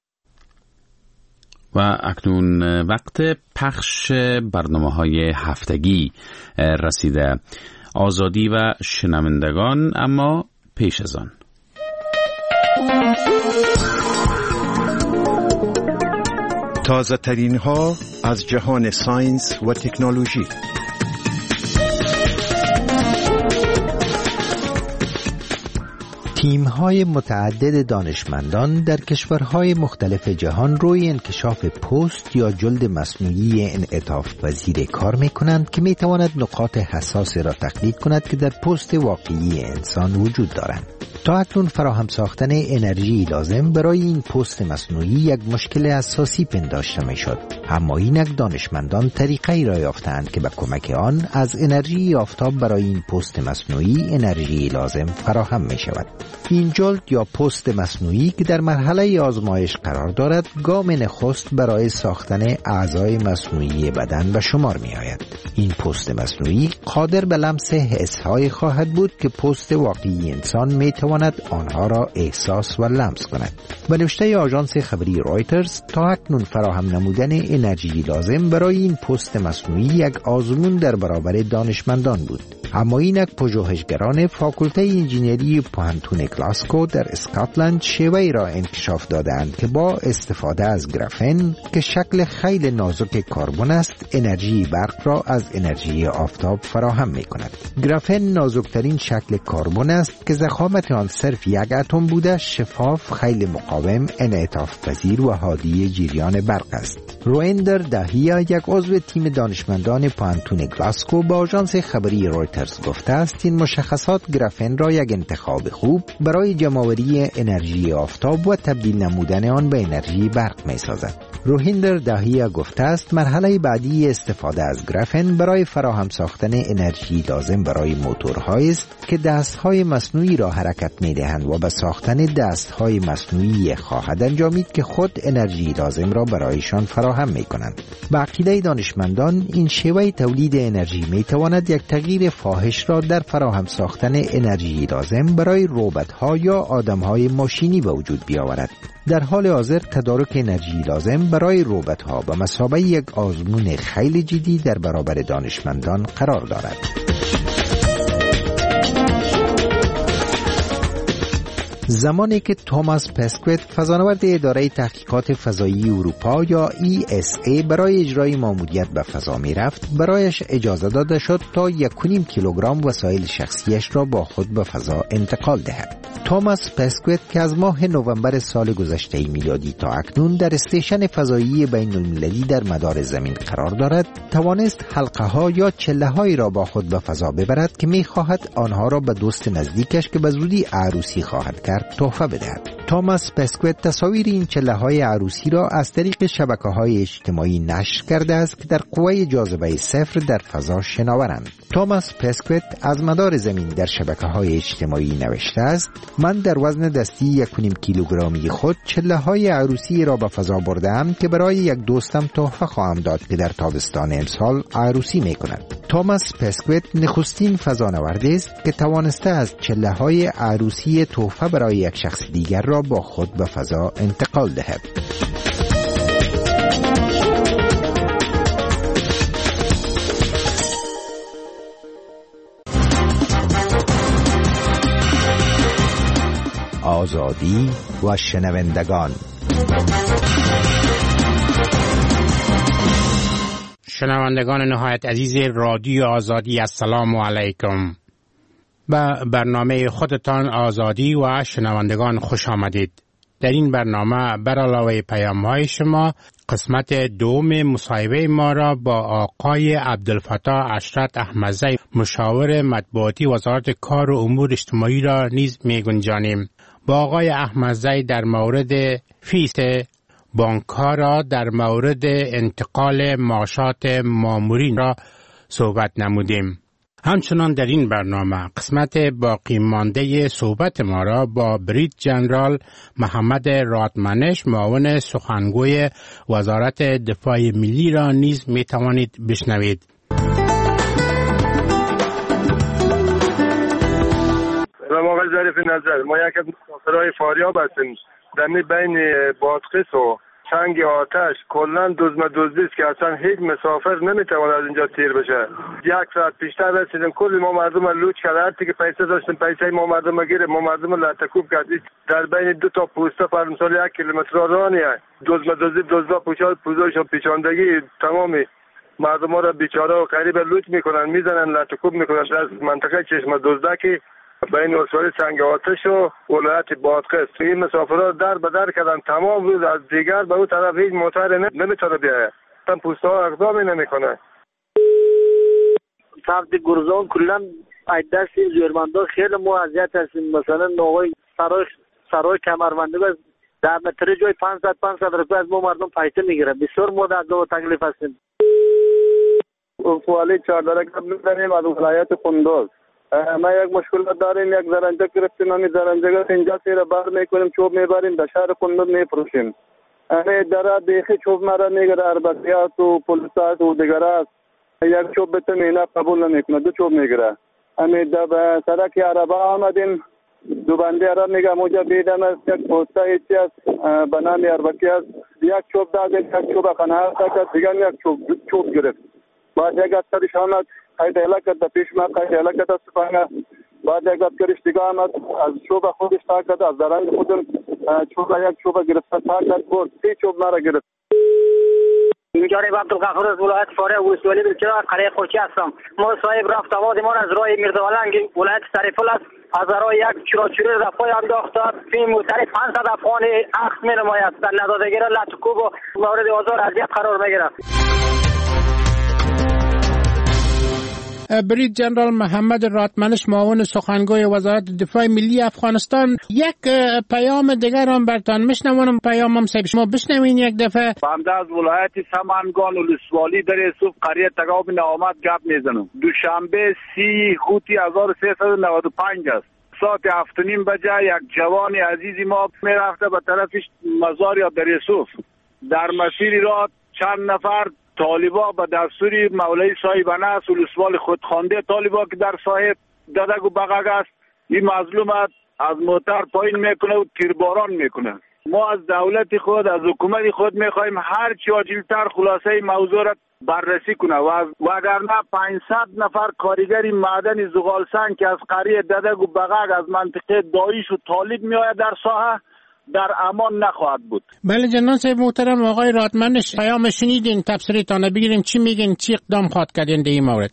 و اکنون وقت پخش برنامه‌های هفتگی رسیده. آزادی و شنوندگان، اما پیش از آن تازه ترین ها از جهان ساینس و تکنولوژی. تیم‌های متعدد دانشمندان در کشورهای مختلف جهان روی انکشاف پوست یا جلد مصنوعی انعطاف پذیر کار می‌کنند که می‌تواند نقاط حساس را تقلید کند که در پوست واقعی انسان وجود دارند. تا اکنون فراهم ساختن انرژی لازم برای این پوست مصنوعی یک مشکل اساسی پنداشته می‌شد، اما اینک دانشمندان طریقه‌ای را یافتند که به کمک آن از انرژی آفتاب برای این پوست مصنوعی انرژی لازم فراهم می‌شود. این جلد یا پوست مصنوعی که در مرحله آزمایش قرار دارد، گام نخست برای ساختن اعضای مصنوعی بدن به شمار می آید. این پوست مصنوعی قادر به لمس حس‌های خواهد بود که پوست واقعی انسان می تواند آنها را احساس و لمس کند. به نوشته آژانس خبری رویترز، تا اکنون فراهم نمودن انرژی لازم برای این پوست مصنوعی یک آزمون در برابر دانشمندان بود، اما اینک پژوهشگران فاکولته انجینری پوهنتون گلاسکو در اسکاتلند شیوه‌ای را انکشاف دادند که با استفاده از گرافن که شکل خیلی نازک کربن است، انرژی برق را از انرژی آفتاب فراهم می‌کند. گرافن نازکترین شکل کربن است که ضخامت آن صرف 1 اتم بوده، شفاف، خیلی مقاوم، انعطاف پذیر و هادی جریان برق است. رویندر داهیا، یک عضو تیم دانشمندان پوهنتون گلاسکو، با آژانس خبری رویترز گفته است این مشخصات گرافن را یک انتخاب خوب برای جمع‌آوری انرژی آفتاب و تبدیل نمودن آن به انرژی برق می‌سازد. روهیندر داهیا گفته است مرحله بعدی استفاده از گرافن برای فراهم ساختن انرژی لازم برای موتورهایی است که دستهای مصنوعی را حرکت می‌دهند و به ساختن دستهای مصنوعی خواهد انجامید که خود انرژی لازم را برایشان فراهم می‌کنند. به عقیده دانشمندان این شیوه تولید انرژی می‌تواند یک تغییر فاحش را در فراهم ساختن انرژی لازم برای ربات‌ها یا آدم‌های ماشینی به وجود بیاورد. در حال حاضر تدارک انرژی لازم برای ربات‌ها به مثابه یک آزمون خیلی جدی در برابر دانشمندان قرار دارد. زمانی که توماس پسکویت، فضانورد اداره تحقیقات فضایی اروپا یا ESA، برای اجرای ماموریت به فضا می رفت، برایش اجازه داده شد تا 1.5 کیلوگرم وسایل شخصیش را با خود به فضا انتقال دهد. توماس پسکویت که از ماه نوامبر سال گذشته میلادی تا اکنون در استیشن فضایی بین المللی در مدار زمین قرار دارد، توانست حلقه ها یا چله هایی را با خود به فضا ببرد که می خواهد آنها را به دوست نزدیکش که به زودی عروسی خواهد کرد تحفه بدهد. توماس پسکویت تصاویر این چله های عروسی را از طریق شبکه های اجتماعی نشر کرده است که در قوه جاذبه صفر در فضا شناورند. توماس پسکویت از مدار زمین در شبکه های اجتماعی نوشته است: من در وزن دستی 1.5 کیلوگرمی خود چله های عروسی را به فضا بردم که برای یک دوستم تحفه خواهم داد که در تابستان امسال عروسی می کند. توماس پسکویت نخستین فضانورد است که توانسته از چله های عروسی تحفه برای یک شخص دیگر را با خود به فضا انتقال دهد. آزادی و شنوندگان. شنوندگان نهایت عزیز رادیو آزادی، السلام علیکم. به برنامه خودتان آزادی و شنوندگان خوش آمدید. در این برنامه بر علاوه پیام‌های شما قسمت دوم مصاحبه ما را با آقای عبدالفتاح اشرت احمدزی مشاور مطبوعاتی وزارت کار و امور اجتماعی را نیز می‌گنجانیم. با آقای احمدزی در مورد فیس بانک‌ها را در مورد انتقال معاشات مامورین را صحبت نمودیم. همچنان در این برنامه قسمت باقی مانده صحبت ما را با بریگیدر ژنرال محمد رادمنش معاون سخنگوی وزارت دفاع ملی را نیز می توانید بشنوید. سلام آقای ظریف نظر، ما یک از مسافرهای فاریاب هستیم. در بین بادغیس و سنگ آتش کلا دزدی است که اصلا هیچ مسافر نمیتواند از اینجا تیر بشه. 1 ساعت پیشتر رسیدیم، کلی ما مردم لوچ کرد، هر کی که پیسه داشتیم پیسه ما مردم گیره، ما مردم لطکوب کردیم. در بین 2 تا پوسته پر مثال 1 کیلومتر رانیه دزدا پوزایشون پیچاندگی تمامی مردم را بیچاره و غریب لوچ میکنن، میزنن، لطکوب میکنن. از منطقه چشم دزدکی بین استوار سنگ آتش و ولایت بادغیس این مسافرها در به در کردن، تمام روز از دیگر به اون طرف هیچ موتر نمیتونه بیاید، تن پوسته ها اقدامی نمیکنه. سمت گرزان کلا از دست این زورمندا خیلی ما اذیت هستیم. مثلا آقای سرای کمربندی در متر جای 500 روپیه از ما مردم پیسه میگیره. بسیار ما در تکلیف هستیم. فوالی 14 قبل داریم از ولایت کندوز. ما یک مشکل داریم، یک زرنجه گرفتیم، همین زرنجه اینجا سیر بار میکنیم، چوب میبریم در شهر کندوز میفروشیم. همین در دیخی چوب مرا میگیره، اربسیات و پلیسات و دیگر است. یک چوب بتم اینا قبول نمیکنه، 2 چوب میگیره. همین در سرک عربا آمدیم، 2 بنده را میگم اونجا بیدم است، یک پوسته هیچی است به نام اربکی است، 1 چوب دادیم، 1 چوب قناعت کرد، دیگر 1 چوب گرفت. بعد یک افسرش آمد قید علاقت در پیش ما قید علاقت است سپانه. بعد یک افسرش دیگه آمد از چوب خودش تا کرد، از درنگ خودم یک چوب گرفته تا کرد، برد 3 چوب مرا گرفت. اینجا ریب عبدالغفور از ولایت فاریاب ولسوالی بلچرا قریه خوچی هستم. ما صاحب رفت آواز ما از راه میردوالنگ ولایت سریفل است، از راه یک چراچوری رفای انداخته فی موتر 500 افغان اخذ می نماید، در ندادگیره لطکوب و مورد آزار اذیت قرار میگیره. بریگیدر ژنرال محمد رادمنش معاون سخنگوی وزارت دفاع ملی افغانستان، یک پیام دیگر هم برتان میشنوانم، پیامم صاحب شما بشنوین یک دفعه. بنده از ولایت سمنگان ولسوالی در یوسف قریه تگاب نامت گپ میزنم. دوشنبه 30 خوتی 1395 است. ساعت 7:30 بجه یک جوان عزیزی ما میرفته به طرفش مزار یا در یوسف. در مسیر راه چند نفر طالبا به دستور مولای صاحبانه است ولسوال خودخوانده طالبا که در صاحب ددگ و بغگ است، این مظلومت از موتر پایین میکنه و تیرباران میکنه. ما از دولت خود، از حکومت خود میخوایم هر چی عاجلتر خلاصه موضوع را بررسی کنه و وگرنه 500 نفر کارگری معدن زغالسنگ که از قریه ددگ و بغگ از منطقه داعش و طالب میآید در ساحه در امان نخواهد بود. بله جناب صاحب محترم، آقای رادمنش پیام شنیدین، تفسیرتان بگیریم چی میگین، چی اقدام خواهد کردین در این مورد؟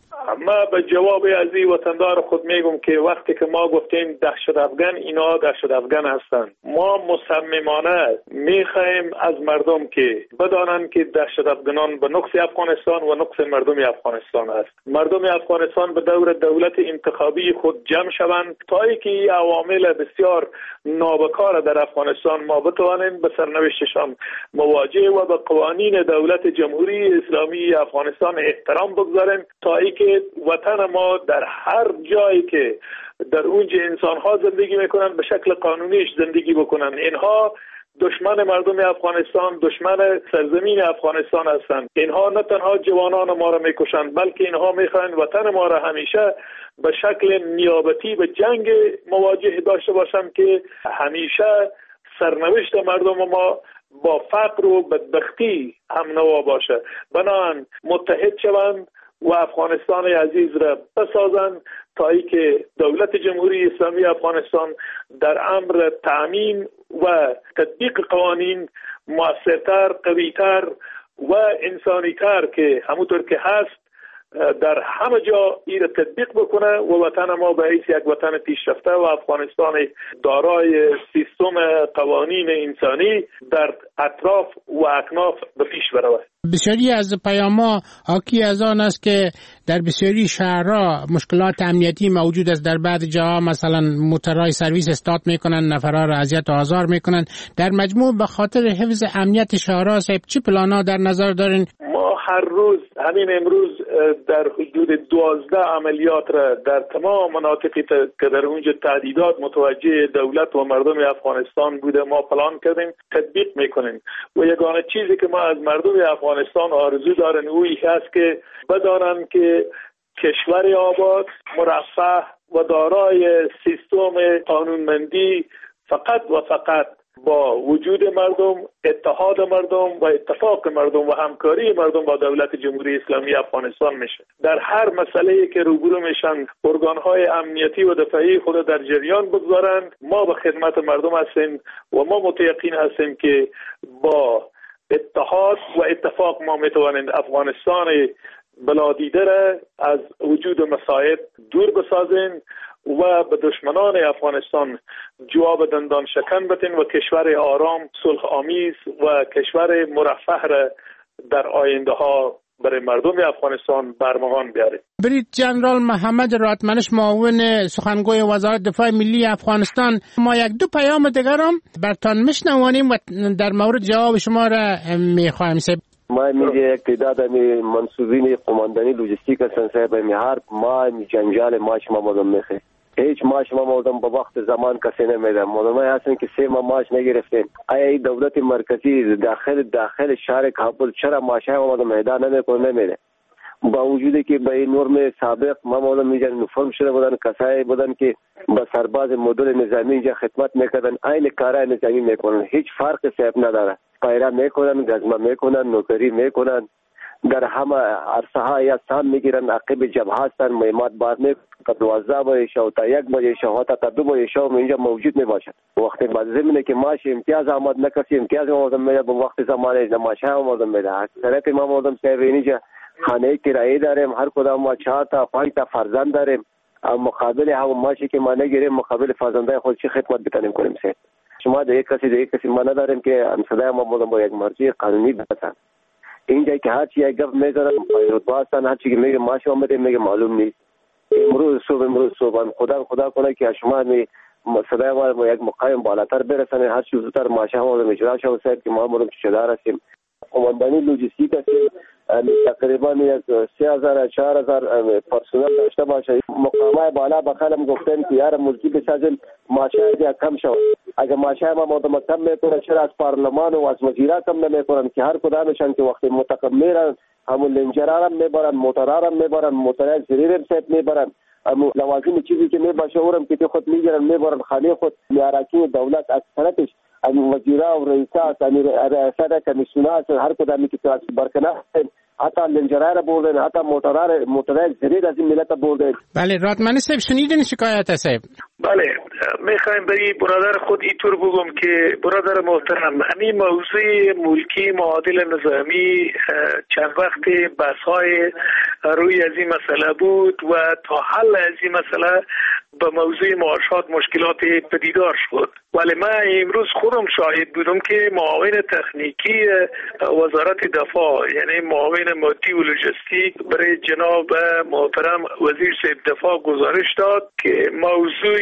ما به جواب از این وطندار خود میگم که وقتی که ما گفتیم دهشت افغان، اینا دهشت افغان هستند. ما مصممانه میخوایم از مردم که بدانند که دهشت افغانان به نقص افغانستان و نقص مردم افغانستان است. مردم افغانستان به دور دولت انتخابی خود جمع شوند تا اینکه این عوامل بسیار نابکار در افغانستان ما بتوانیم به سرنوشتشان مواجه و به قوانین دولت جمهوری اسلامی افغانستان احترام بگذاریم تا اینکه وطن ما در هر جایی که در اونجا انسان‌ها زندگی میکنن به شکل قانونیش زندگی بکنن. اینها دشمن مردم افغانستان، دشمن سرزمین افغانستان هستند. اینها نه تنها جوانان ما را میکشند بلکه اینها میخواهند وطن ما را همیشه به شکل نیابتی به جنگ مواجه داشته باشند که همیشه سرنوشت مردم ما با فقر و بدبختی هم نوا باشه. بنابراین متحد شوند و افغانستان عزیز را بسازند تا اینکه دولت جمهوری اسلامی افغانستان در امر تأمین و تطبیق قوانین مؤثرتر، قویتر و انسانیتر که همونطور که هست در همه جا این تطبیق بکنه و وطن ما به حیث یک وطن پیشرفته و افغانستان دارای سیستم قوانین انسانی در اطراف و اکناف به پیش برود. بسیاری از پیام‌ها حاکی از آن است که در بسیاری شهرها مشکلات امنیتی موجود است. در بعض جاها مثلا موترهای سرویس استارت میکنن، نفرها را اذیت و آزار میکنن. در مجموع به خاطر حفظ امنیت شهرها صاحب چه پلانا در نظر دارین؟ ما هر روز همین امروز در حدود 12 عملیات را در تمام مناطقی که در اونجا تهدیدات متوجه دولت و مردم افغانستان بوده ما پلان کردیم تطبیق میکنیم و یگانه چیزی که ما از مردم افغانستان آرزو دارن اویی هست که بدانند که کشور آباد، مرفه و دارای سیستم قانونمندی فقط و فقط با وجود مردم، اتحاد مردم و اتفاق مردم و همکاری مردم با دولت جمهوری اسلامی افغانستان میشه. در هر مسئله‌ای که روبرو میشن ارگان‌های امنیتی و دفاعی خود در جریان بگذارند. ما به خدمت مردم هستیم و ما متیقن هستیم که با اتحاد و اتفاق ما میتوانیم افغانستان بلادیده را از وجود مصائب دور بسازیم و به دشمنان افغانستان جواب دندان شکن بتین و کشور آرام، صلح آمیز و کشور مرفه را در آینده ها برای مردم افغانستان برمغان بیاریم. برید جنرال محمد راتمنش، معاون سخنگوی وزارت دفاع ملی افغانستان، ما یک دو پیام دیگر هم برتان میشنوانیم و در مورد جواب شما را میخوایم. ما میگه یک تعداد منصوبین قماندانی لوجستیک هستن صاحب، هر ما جنجال معاش ما مردم میخه، هیچ معاش ما مردم به وقت زمان کسی نمیده. مردم هستن که 3 ماه معاش نگرفتن. آیا دولت مرکزی داخل شهر کابل چرا معاش ما مردم ادا نمیده؟ با وجودی که به این نرم سابق ما مردم میگن یونیفرم شده بودن، کسایی بودن که با سرباز مدل نظامی اینجا خدمت میکردن، عین کارای نظامی میکنن، هیچ فرق صاحب نداره. پایره میکنن، گزمه میکنن، نوکری میکنن، در همه عرصه ها یا سام میگیرن، عقب جبهه هستن، مهمات بار میکنن. 12 بجه شو تا 1 بجه شو تا 2 بجه شو اینجا موجود نباشد. وقتی بعد زمینه که ماش امتیاز آمد نکسی امتیاز آمدن میده به وقت زمانه نماشه آمدن میده. اکثریت ما آمدن سیو اینجا خانه کرایه داریم، هر کدام ما 4 تا 5 تا فرزند داریم. مقابل هم ماشی که ما نگیریم مقابل فرزندای خود چه خدمت بتونیم کنیم سید. شما در یک کسی ما نداریم که صدای ما بودن با یک مرجع قانونی بسن. اینجا که هر چی یک گفت میذارن رتبه هستن، هر چی که میگه ماش آمده میگه معلوم نیست. امروز صبح خدا کنه که شما صدای ما با یک مقام بالاتر برسن، هر چی زودتر ماشه هم اجرا شه سید که ما مردم چدار هستیم. قماندانی لوجستیک است تقریبا 3000 4000 پرسنل داشته باشه. مقامات بالا به خلم گفتن که یار ملکی بسازن ماشه یا کم شود. اگر ماشه ما کم میکنه چرا از پارلمان و از وزیرا کم نمیکنن که هر کدامشان که وقتی متقم میرن همون لنجرارم میبرن، موترارم میبرن، موترای زیرم سیت میبرن، لوازم چیزی که میباشه اورم که خود میگیرن میبرن خانه خود. میاراکی دولت اکثرتش وزیرا و رئیسا رئیسا کمیسیونات هر کدامی که برکنار حتی لنجره را بردن، حتی معترض زرید از این ملت بردن. بله رادمنی صاحب شنیدین شکایت صاحب؟ بله میخوایم به این برادر خود اینطور بگم که برادر محترم، همین موضوع ملکی معادل نظامی چند وقت بحث‌های روی از این مسئله بود و تا حل از این مسئله به موضوع معاشات مشکلات پدیدار شد. ولی من امروز خودم شاهد بودم که معاون تکنیکی وزارت دفاع، یعنی معاون مادی و لوجستیک، برای جناب محترم وزیر صاحب دفاع گزارش داد که موضوع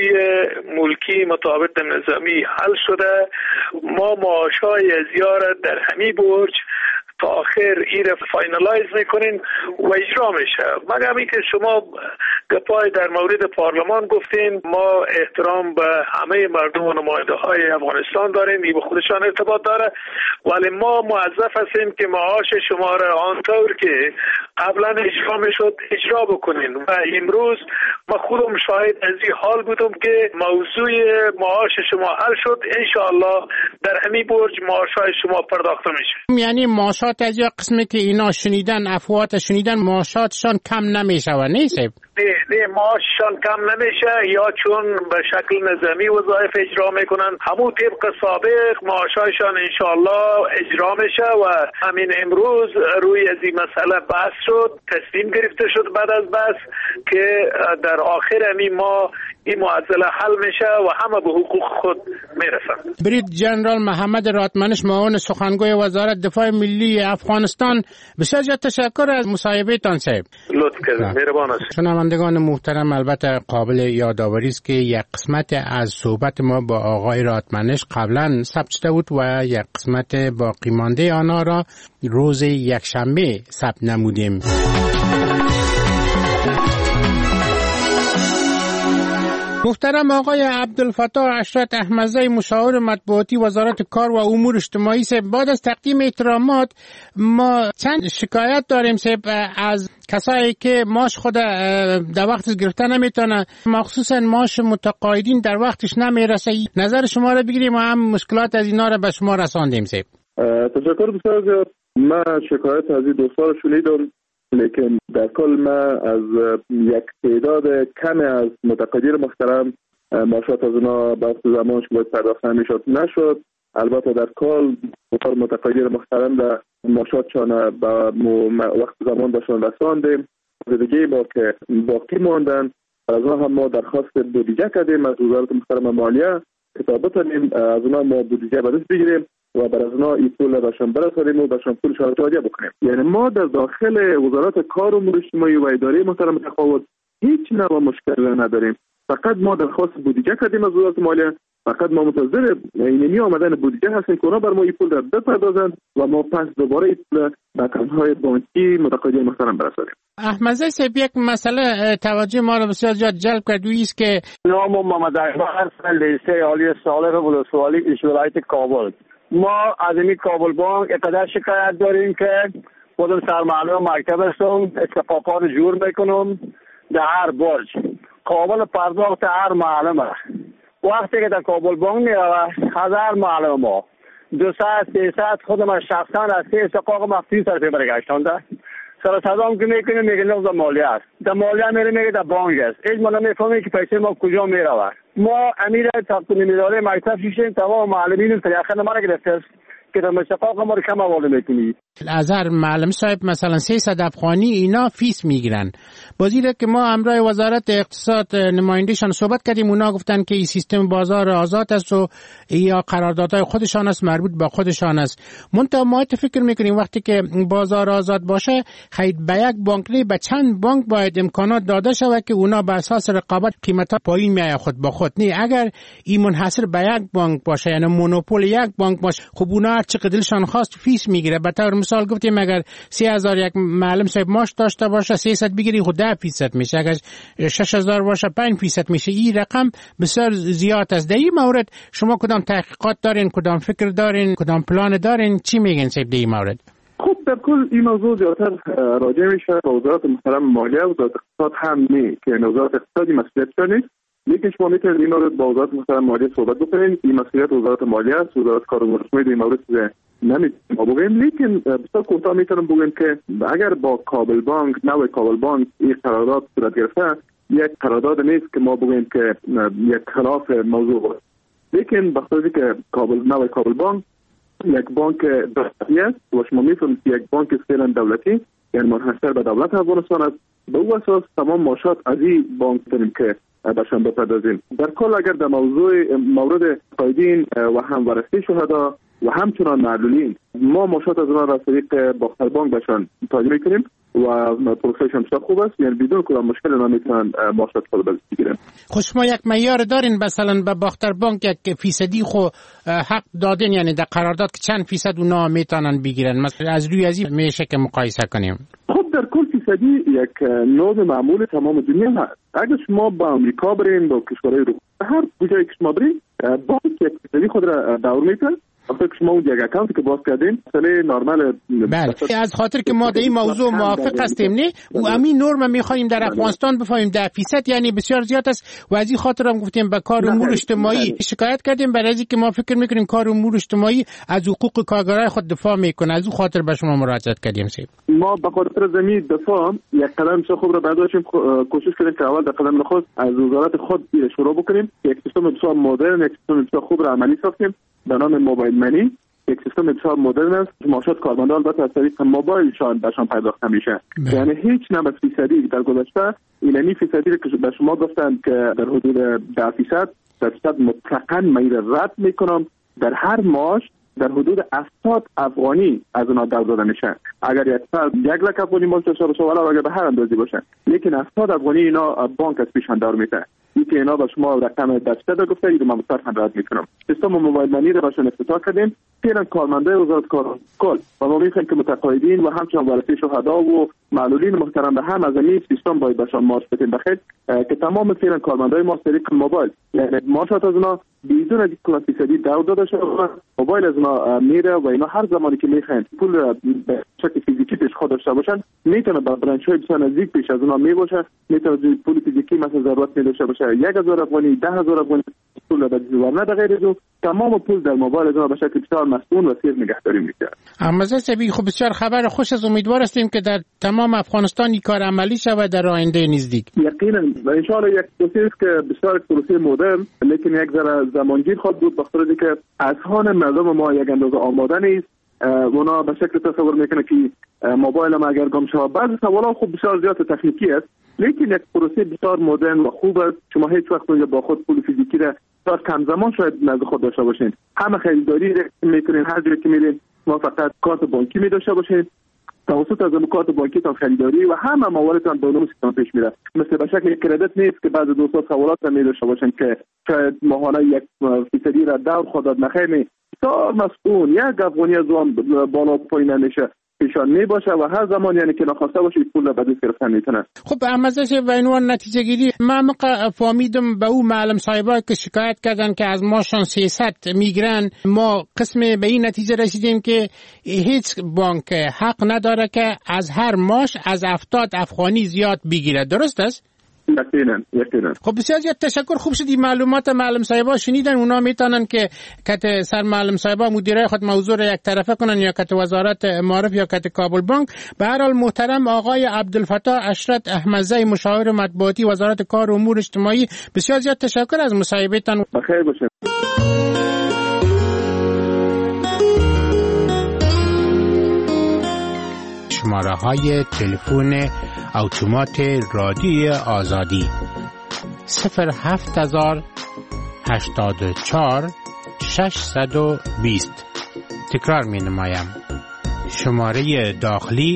ملکی مطابق نظامی حل شده. ما معاشای ازیار در همین برج تا آخر این را فاینالایز میکنین و اجرا میشه. مگر اینکه شما گپای در مورد پارلمان گفتین، ما احترام به همه مردم و نماینده های افغانستان داریم، این به خودشان ارتباط داره، ولی ما موظف هستیم که معاش شما را آنطور که قبلا اجرا میشد اجرا بکنین. و امروز ما خودم شاهد از این حال بودم که موضوع معاش شما حل شد. انشاءالله در همین برج معاشای شما پرداخته میشه. یعنی معاشات از یا قسمی که اینا شنیدن، افواهات شنیدن، معاشاتشان کم نمیشه و نیست؟ نه معاششان کم نمیشه، یا چون به شکل نظامی وظایف اجرا میکنن همون طبق سابق معاشایشان انشاءالله اجرا میشه. و همین امروز روی از این مسئله بحث شد، تصمیم گرفته شد بعد از بحث که در آخر همین ما این معضله حل میشه و همه به حقوق خود میرسن. برید جنرال محمد راتمنش، معاون سخنگوی وزارت دفاع ملی افغانستان، بسیار تشکر از مصاحبه تان صاحب. لطف کردید، مهربان است. شنوندگان محترم، البته قابل یادآوری است که یک قسمت از صحبت ما با آقای راتمنش قبلا ثبت شده بود و یک قسمت باقی مانده آنها را روز یکشنبه ثبت نمودیم. محترم آقای عبدالفتاح عشرت احمدزی، مشاور مطبوعاتی وزارت کار و امور اجتماعی، بعد از تقدیم احترامات ما چند شکایت داریم از کسایی که ماش خود در وقتش گرفته نمیتونه، مخصوصا ماش متقاعدین در وقتش نمیرسه. نظر شما را بگیریم و هم مشکلات از اینا را به شما رساندیم. تشکر بسیار زیاد. من شکایت از این دوستان شنیدم، لیکن در کل ما از یک تعداد کمی از متقاعدین محترم معاشات از اونا به وقت زمانش که باید پرداخت نشد. البته در کل متقاعدین محترم در معاشاتشان به وقت زمان بهشان رساندیم. دیگه با که باقی ماندن از اونا هم ما درخواست بودجه کردیم از وزارت محترم مالیه که تا بتونیم از اونا ما بودجه به دست بگیریم و برای از اونا این پول بهشان برسانیم و بهشان پولشان تادیه بکنیم. یعنی ما در داخل وزارت کار و امور اجتماعی و اداره محترم تقاعد هیچ نوع مشکل نداریم. فقط ما درخواست بودجه کردیم از وزارت مالیه، فقط ما منتظر اینمی آمدن بودجه هستیم که اونا بر ما این پول را بپردازند و ما پس دوباره این پول به اکانت‌های بانکی متقاعدین محترم برسانیم. احمدزی صاحب، یک مسئله توجه ما را بسیار زیاد جلب کرد، و است که نام محمد اکبر، لیسه عالی صالح ولسوالی ولایت کابل. ما از این کابل بانک اقدر شکایت داریم که خودم سرمعلم مکتب هستم، اتفاقات جور میکنم در هر برج قابل پرداخت هر معلم. وقتی که در کابل بانک میروه 1000 معلم ما 200-300 خودم شخصا از 3 استقاق مخصوص طرفی برگشتانده سر صدام که میکنیم میگه نقض مالیه است، در مالیه میگه در بانک است. هیچ ما نمیفهمیم که پیسه ما کجا میروه. ما امیر تقدیم اداره مکتب شیشیم، تمام معلمین تریاخه ما را گرفته است که در مشتقاق ما رو کم حواله میکنی. از هر معلم صاحب مثلا 300 افغانی اینا فیس میگیرن. بازیره که ما همراه وزارت اقتصاد نمایندهشان صحبت کردیم، اونا گفتن که این سیستم بازار آزاد است و یا قراردادهای خودشان است، مربوط به خودشان است. منتها ما فکر میکنیم وقتی که بازار آزاد باشه خیر به یک بانک نه به چند بانک باید امکانات داده شود که اونا بر اساس رقابت قیمتا پایین میای خود با خود. نه اگر این منحصر به یک بانک باشه، یعنی مونوپول یک بانک باشه، خب اونا هر چقدر دلشان خواست فیس میگیره. به طور مثال گفتیم اگر 3000 یک معلم صاحب ماش داشته باشه 300 بگیری خود 10% میشه، اگر 6000 باشه 5% میشه. این رقم بسیار زیاد است. در این مورد شما کدام تحقیقات دارین، کدام فکر دارین، کدام پلان دارین، چی میگین صاحب در این مورد؟ خب در کل این موضوع زیادتر راجع میشه به وزارت محترم مالیه و وزارت اقتصاد هم نه که وزارت اقتصادی مسئولیت نیست. لیکن شما میتونید این مورد با وزارت مثلا مالیه صحبت بکنید. این مسئولیت وزارت مالیه است، وزارت کار و رسمی این مورد نمیتونیم ما بگیم. لیکن بسیار کوتاه میتونم بگم که اگر با کابل بانک، نوع کابل بانک این قرارداد صورت گرفته، یک قرارداد نیست که ما بگیم که یک خلاف موضوع است. لیکن بخاطر که نوع کابل بانک یک بانک دولتی است و شما میفهمید یک بانک فعلا دولتی یعنی منحصر به دولت افغانستان است، به او اساس تمام معاشات از این بانک داریم که بهشان بپردازیم. در کل اگر در مورد قایدین و هموارثی شهدا و همچنان معلولین ما معاشات از آنها را از طریق باختر بانک بهشان تاجر میکنیم و پروسهشان بسیار خوب است، یعنی بدون کدام مشکل آنها میتونن معاشات خود بگیرن. خب شما یک معیار دارین مثلا به باختر بانک یک فیصدی خو حق دادین، یعنی در قرارداد که چند فیصد اونا میتونن بگیرن؟ مثلا از روی ازی میشه که مقایسه کنیم. خب در کل فیصدی یک نوع معمول تمام دنیا هست. اگر شما با امریکا برین، با کشورهای اروپا، هر کجایی که شما برین بانک یک فیصدی خود را دور میکنه. وقتی که شما اون یک اکانتی که باز کردین مثلا نرمال. بله، از خاطر که ما در این موضوع موافق هستیم نه و همین نرم میخوایم در افغانستان بفهمیم 10% یعنی بسیار زیاد است و از این خاطر هم گفتیم به کار امور اجتماعی شکایت کردیم، برای اینکه ما فکر میکنیم کار امور اجتماعی از حقوق کارگرای خود دفاع میکنه، از اون خاطر به شما مراجعت کردیم. ما به خاطر زمین دفاع یک قدم خوب را برداشتیم، کوشش کردیم که اول در قدم نخست از وزارت خود شروع بکنیم، یک سیستم بسیار مدرن، یک سیستم بسیار خوب را عملی ساختیم به نام موبایل منی. یک سیستم بسیار مدرن است، معاشات کارمندان البته از طریق موبایلشان بهشان پرداخت میشه. یعنی هیچ نمره فیصدی در گذشته اینمی فیصدی که به شما گفتند که در حدود 10% مطلقاً من رد میکنم. در هر ماش در حدود 70 افغانی از اونها در داده میشه. اگر یک فرد 1 لک افغانی ماش داشته باشه ولی اگر به هر اندازی باشه، لیکن 70 افغانی اینا بانک از پیشان دار میده. اینکه اینا به شما رقم 10% گفته اینو من مصرفاً رد میکنم. سیستم موبایل منی رو بهشون افتتاح کردیم. فعلا کارمندای وزارت کار کل و ما میخوایم که متقاعدین و همچنان ورثه شهدا و معلولین محترم به هم از این سیستم باید بهشون معاش بدیم بخیر که تمام فعلا کارمندای ما طریق موبایل یعنی معاشات از اونا بدون از کلا فیصدی داده شده موبایل از اونا میره و اینا هر زمانی که میخواین پول به شکل فیزیکی پیش خود داشته باشن میتونه با برانچ‌های بسیار نزدیک پیش از اونا میباشه، میتونه پول فیزیکی مثلا ضرورت میداشته باشه 1000 افغانی 10000 افغانی پول به دیوار نه غیر از اون تمام پول در موبایل از اونا به شکل بسیار مسئول و سیر نگهداری میشه. اما سبی خب بسیار خبر خوش از امیدوار هستیم که در تمام افغانستان این کار عملی شود در آینده نزدیک. یقینا و ان شاء الله یک پروسه که بسیار پروسه مدرن لیکن یک ذره زمانگیر خواهد بود بخاطر اینکه اذهان مردم ما یک اندازه آماده نیست. اونا به شکل تصور میکنه که موبایل ما اگر گم شود بعضی سوالات خوب بسیار زیاد تکنیکی است لیکن یک پروسه بسیار مدرن و خوب است. شما هیچ وقت با خود پول فیزیکی را تا کم زمان شاید نزد خود داشته باشین. همه خریداری میکنین، هر جایی که میرین ما فقط کارت بانکی می داشته باشین، توسط از کارت بانکی تان خریداری و همه مواردتان با اون سیستم پیش میره. مثل به شکل کردیت نیست که بعض دوستان سوالات می داشته باشن که شاید ماهانه 1% را دور خود داد نخیر تا مسئول یک افغانی از اون بالا پایین نمیشه پیشان می باشه و هر زمان یعنی که نخواسته باشه پول به دست گرفتن میتونه. خب امازش و عنوان نتیجه گیری من فهمیدم به او معلم صاحبای که شکایت کردن که از ماشان 300 میگیرن، ما قسم به این نتیجه رسیدیم که هیچ بانک حق نداره که از هر ماش از 70 افغانی زیاد بگیره. درست است؟ یقینا. خب بسیار زیاد تشکر. خوب شد این معلومات معلم صاحبا شنیدن، اونا میتونن که کت سر معلم صاحبا مدیرای خود موضوع را یک طرفه کنن یا کت وزارت معارف یا کت کابل بانک. به هر حال محترم آقای عبدالفتاح اشرت احمدزی مشاور مطبوعاتی وزارت کار و امور اجتماعی بسیار زیاد تشکر از مصاحبهتان. بخیر باشید. شماره های تلفن اتومات رادیوی آزادی 07084 620. تکرار می نمایم. شماره داخلی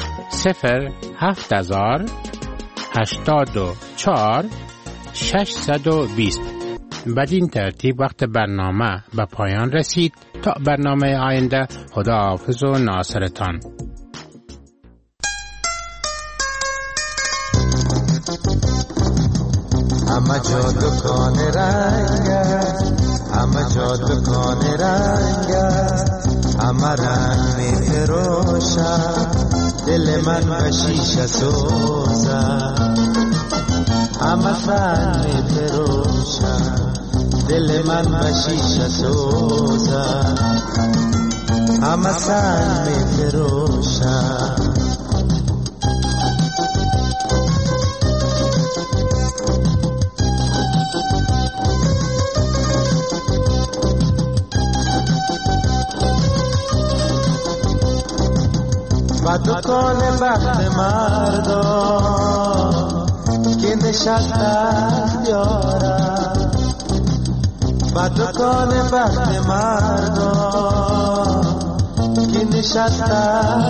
07084 620. بدین ترتیب وقت برنامه به پایان رسید. تا برنامه آینده خداحافظ و ناصرتان. همه جا دکان رنگ است، همه جا دکان رنگ است، همه رنگ می فروشد، دل من به شیشه سوزد. همه سر می فروشم دل من بشیشه سوزم همه سر می فروشم و دکان بخت مردم که نشسته یارم و دکان بخت مردم که نشسته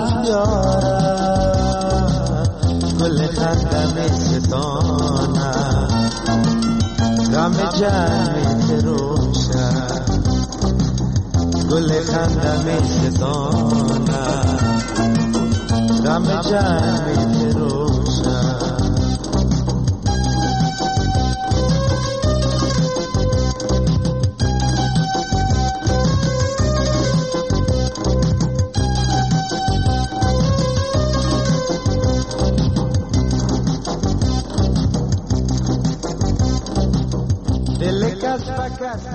یارم گل خندم ستانم غم جمع فروشم گل خندم ستانم غم جمع فروشم دل کس بکس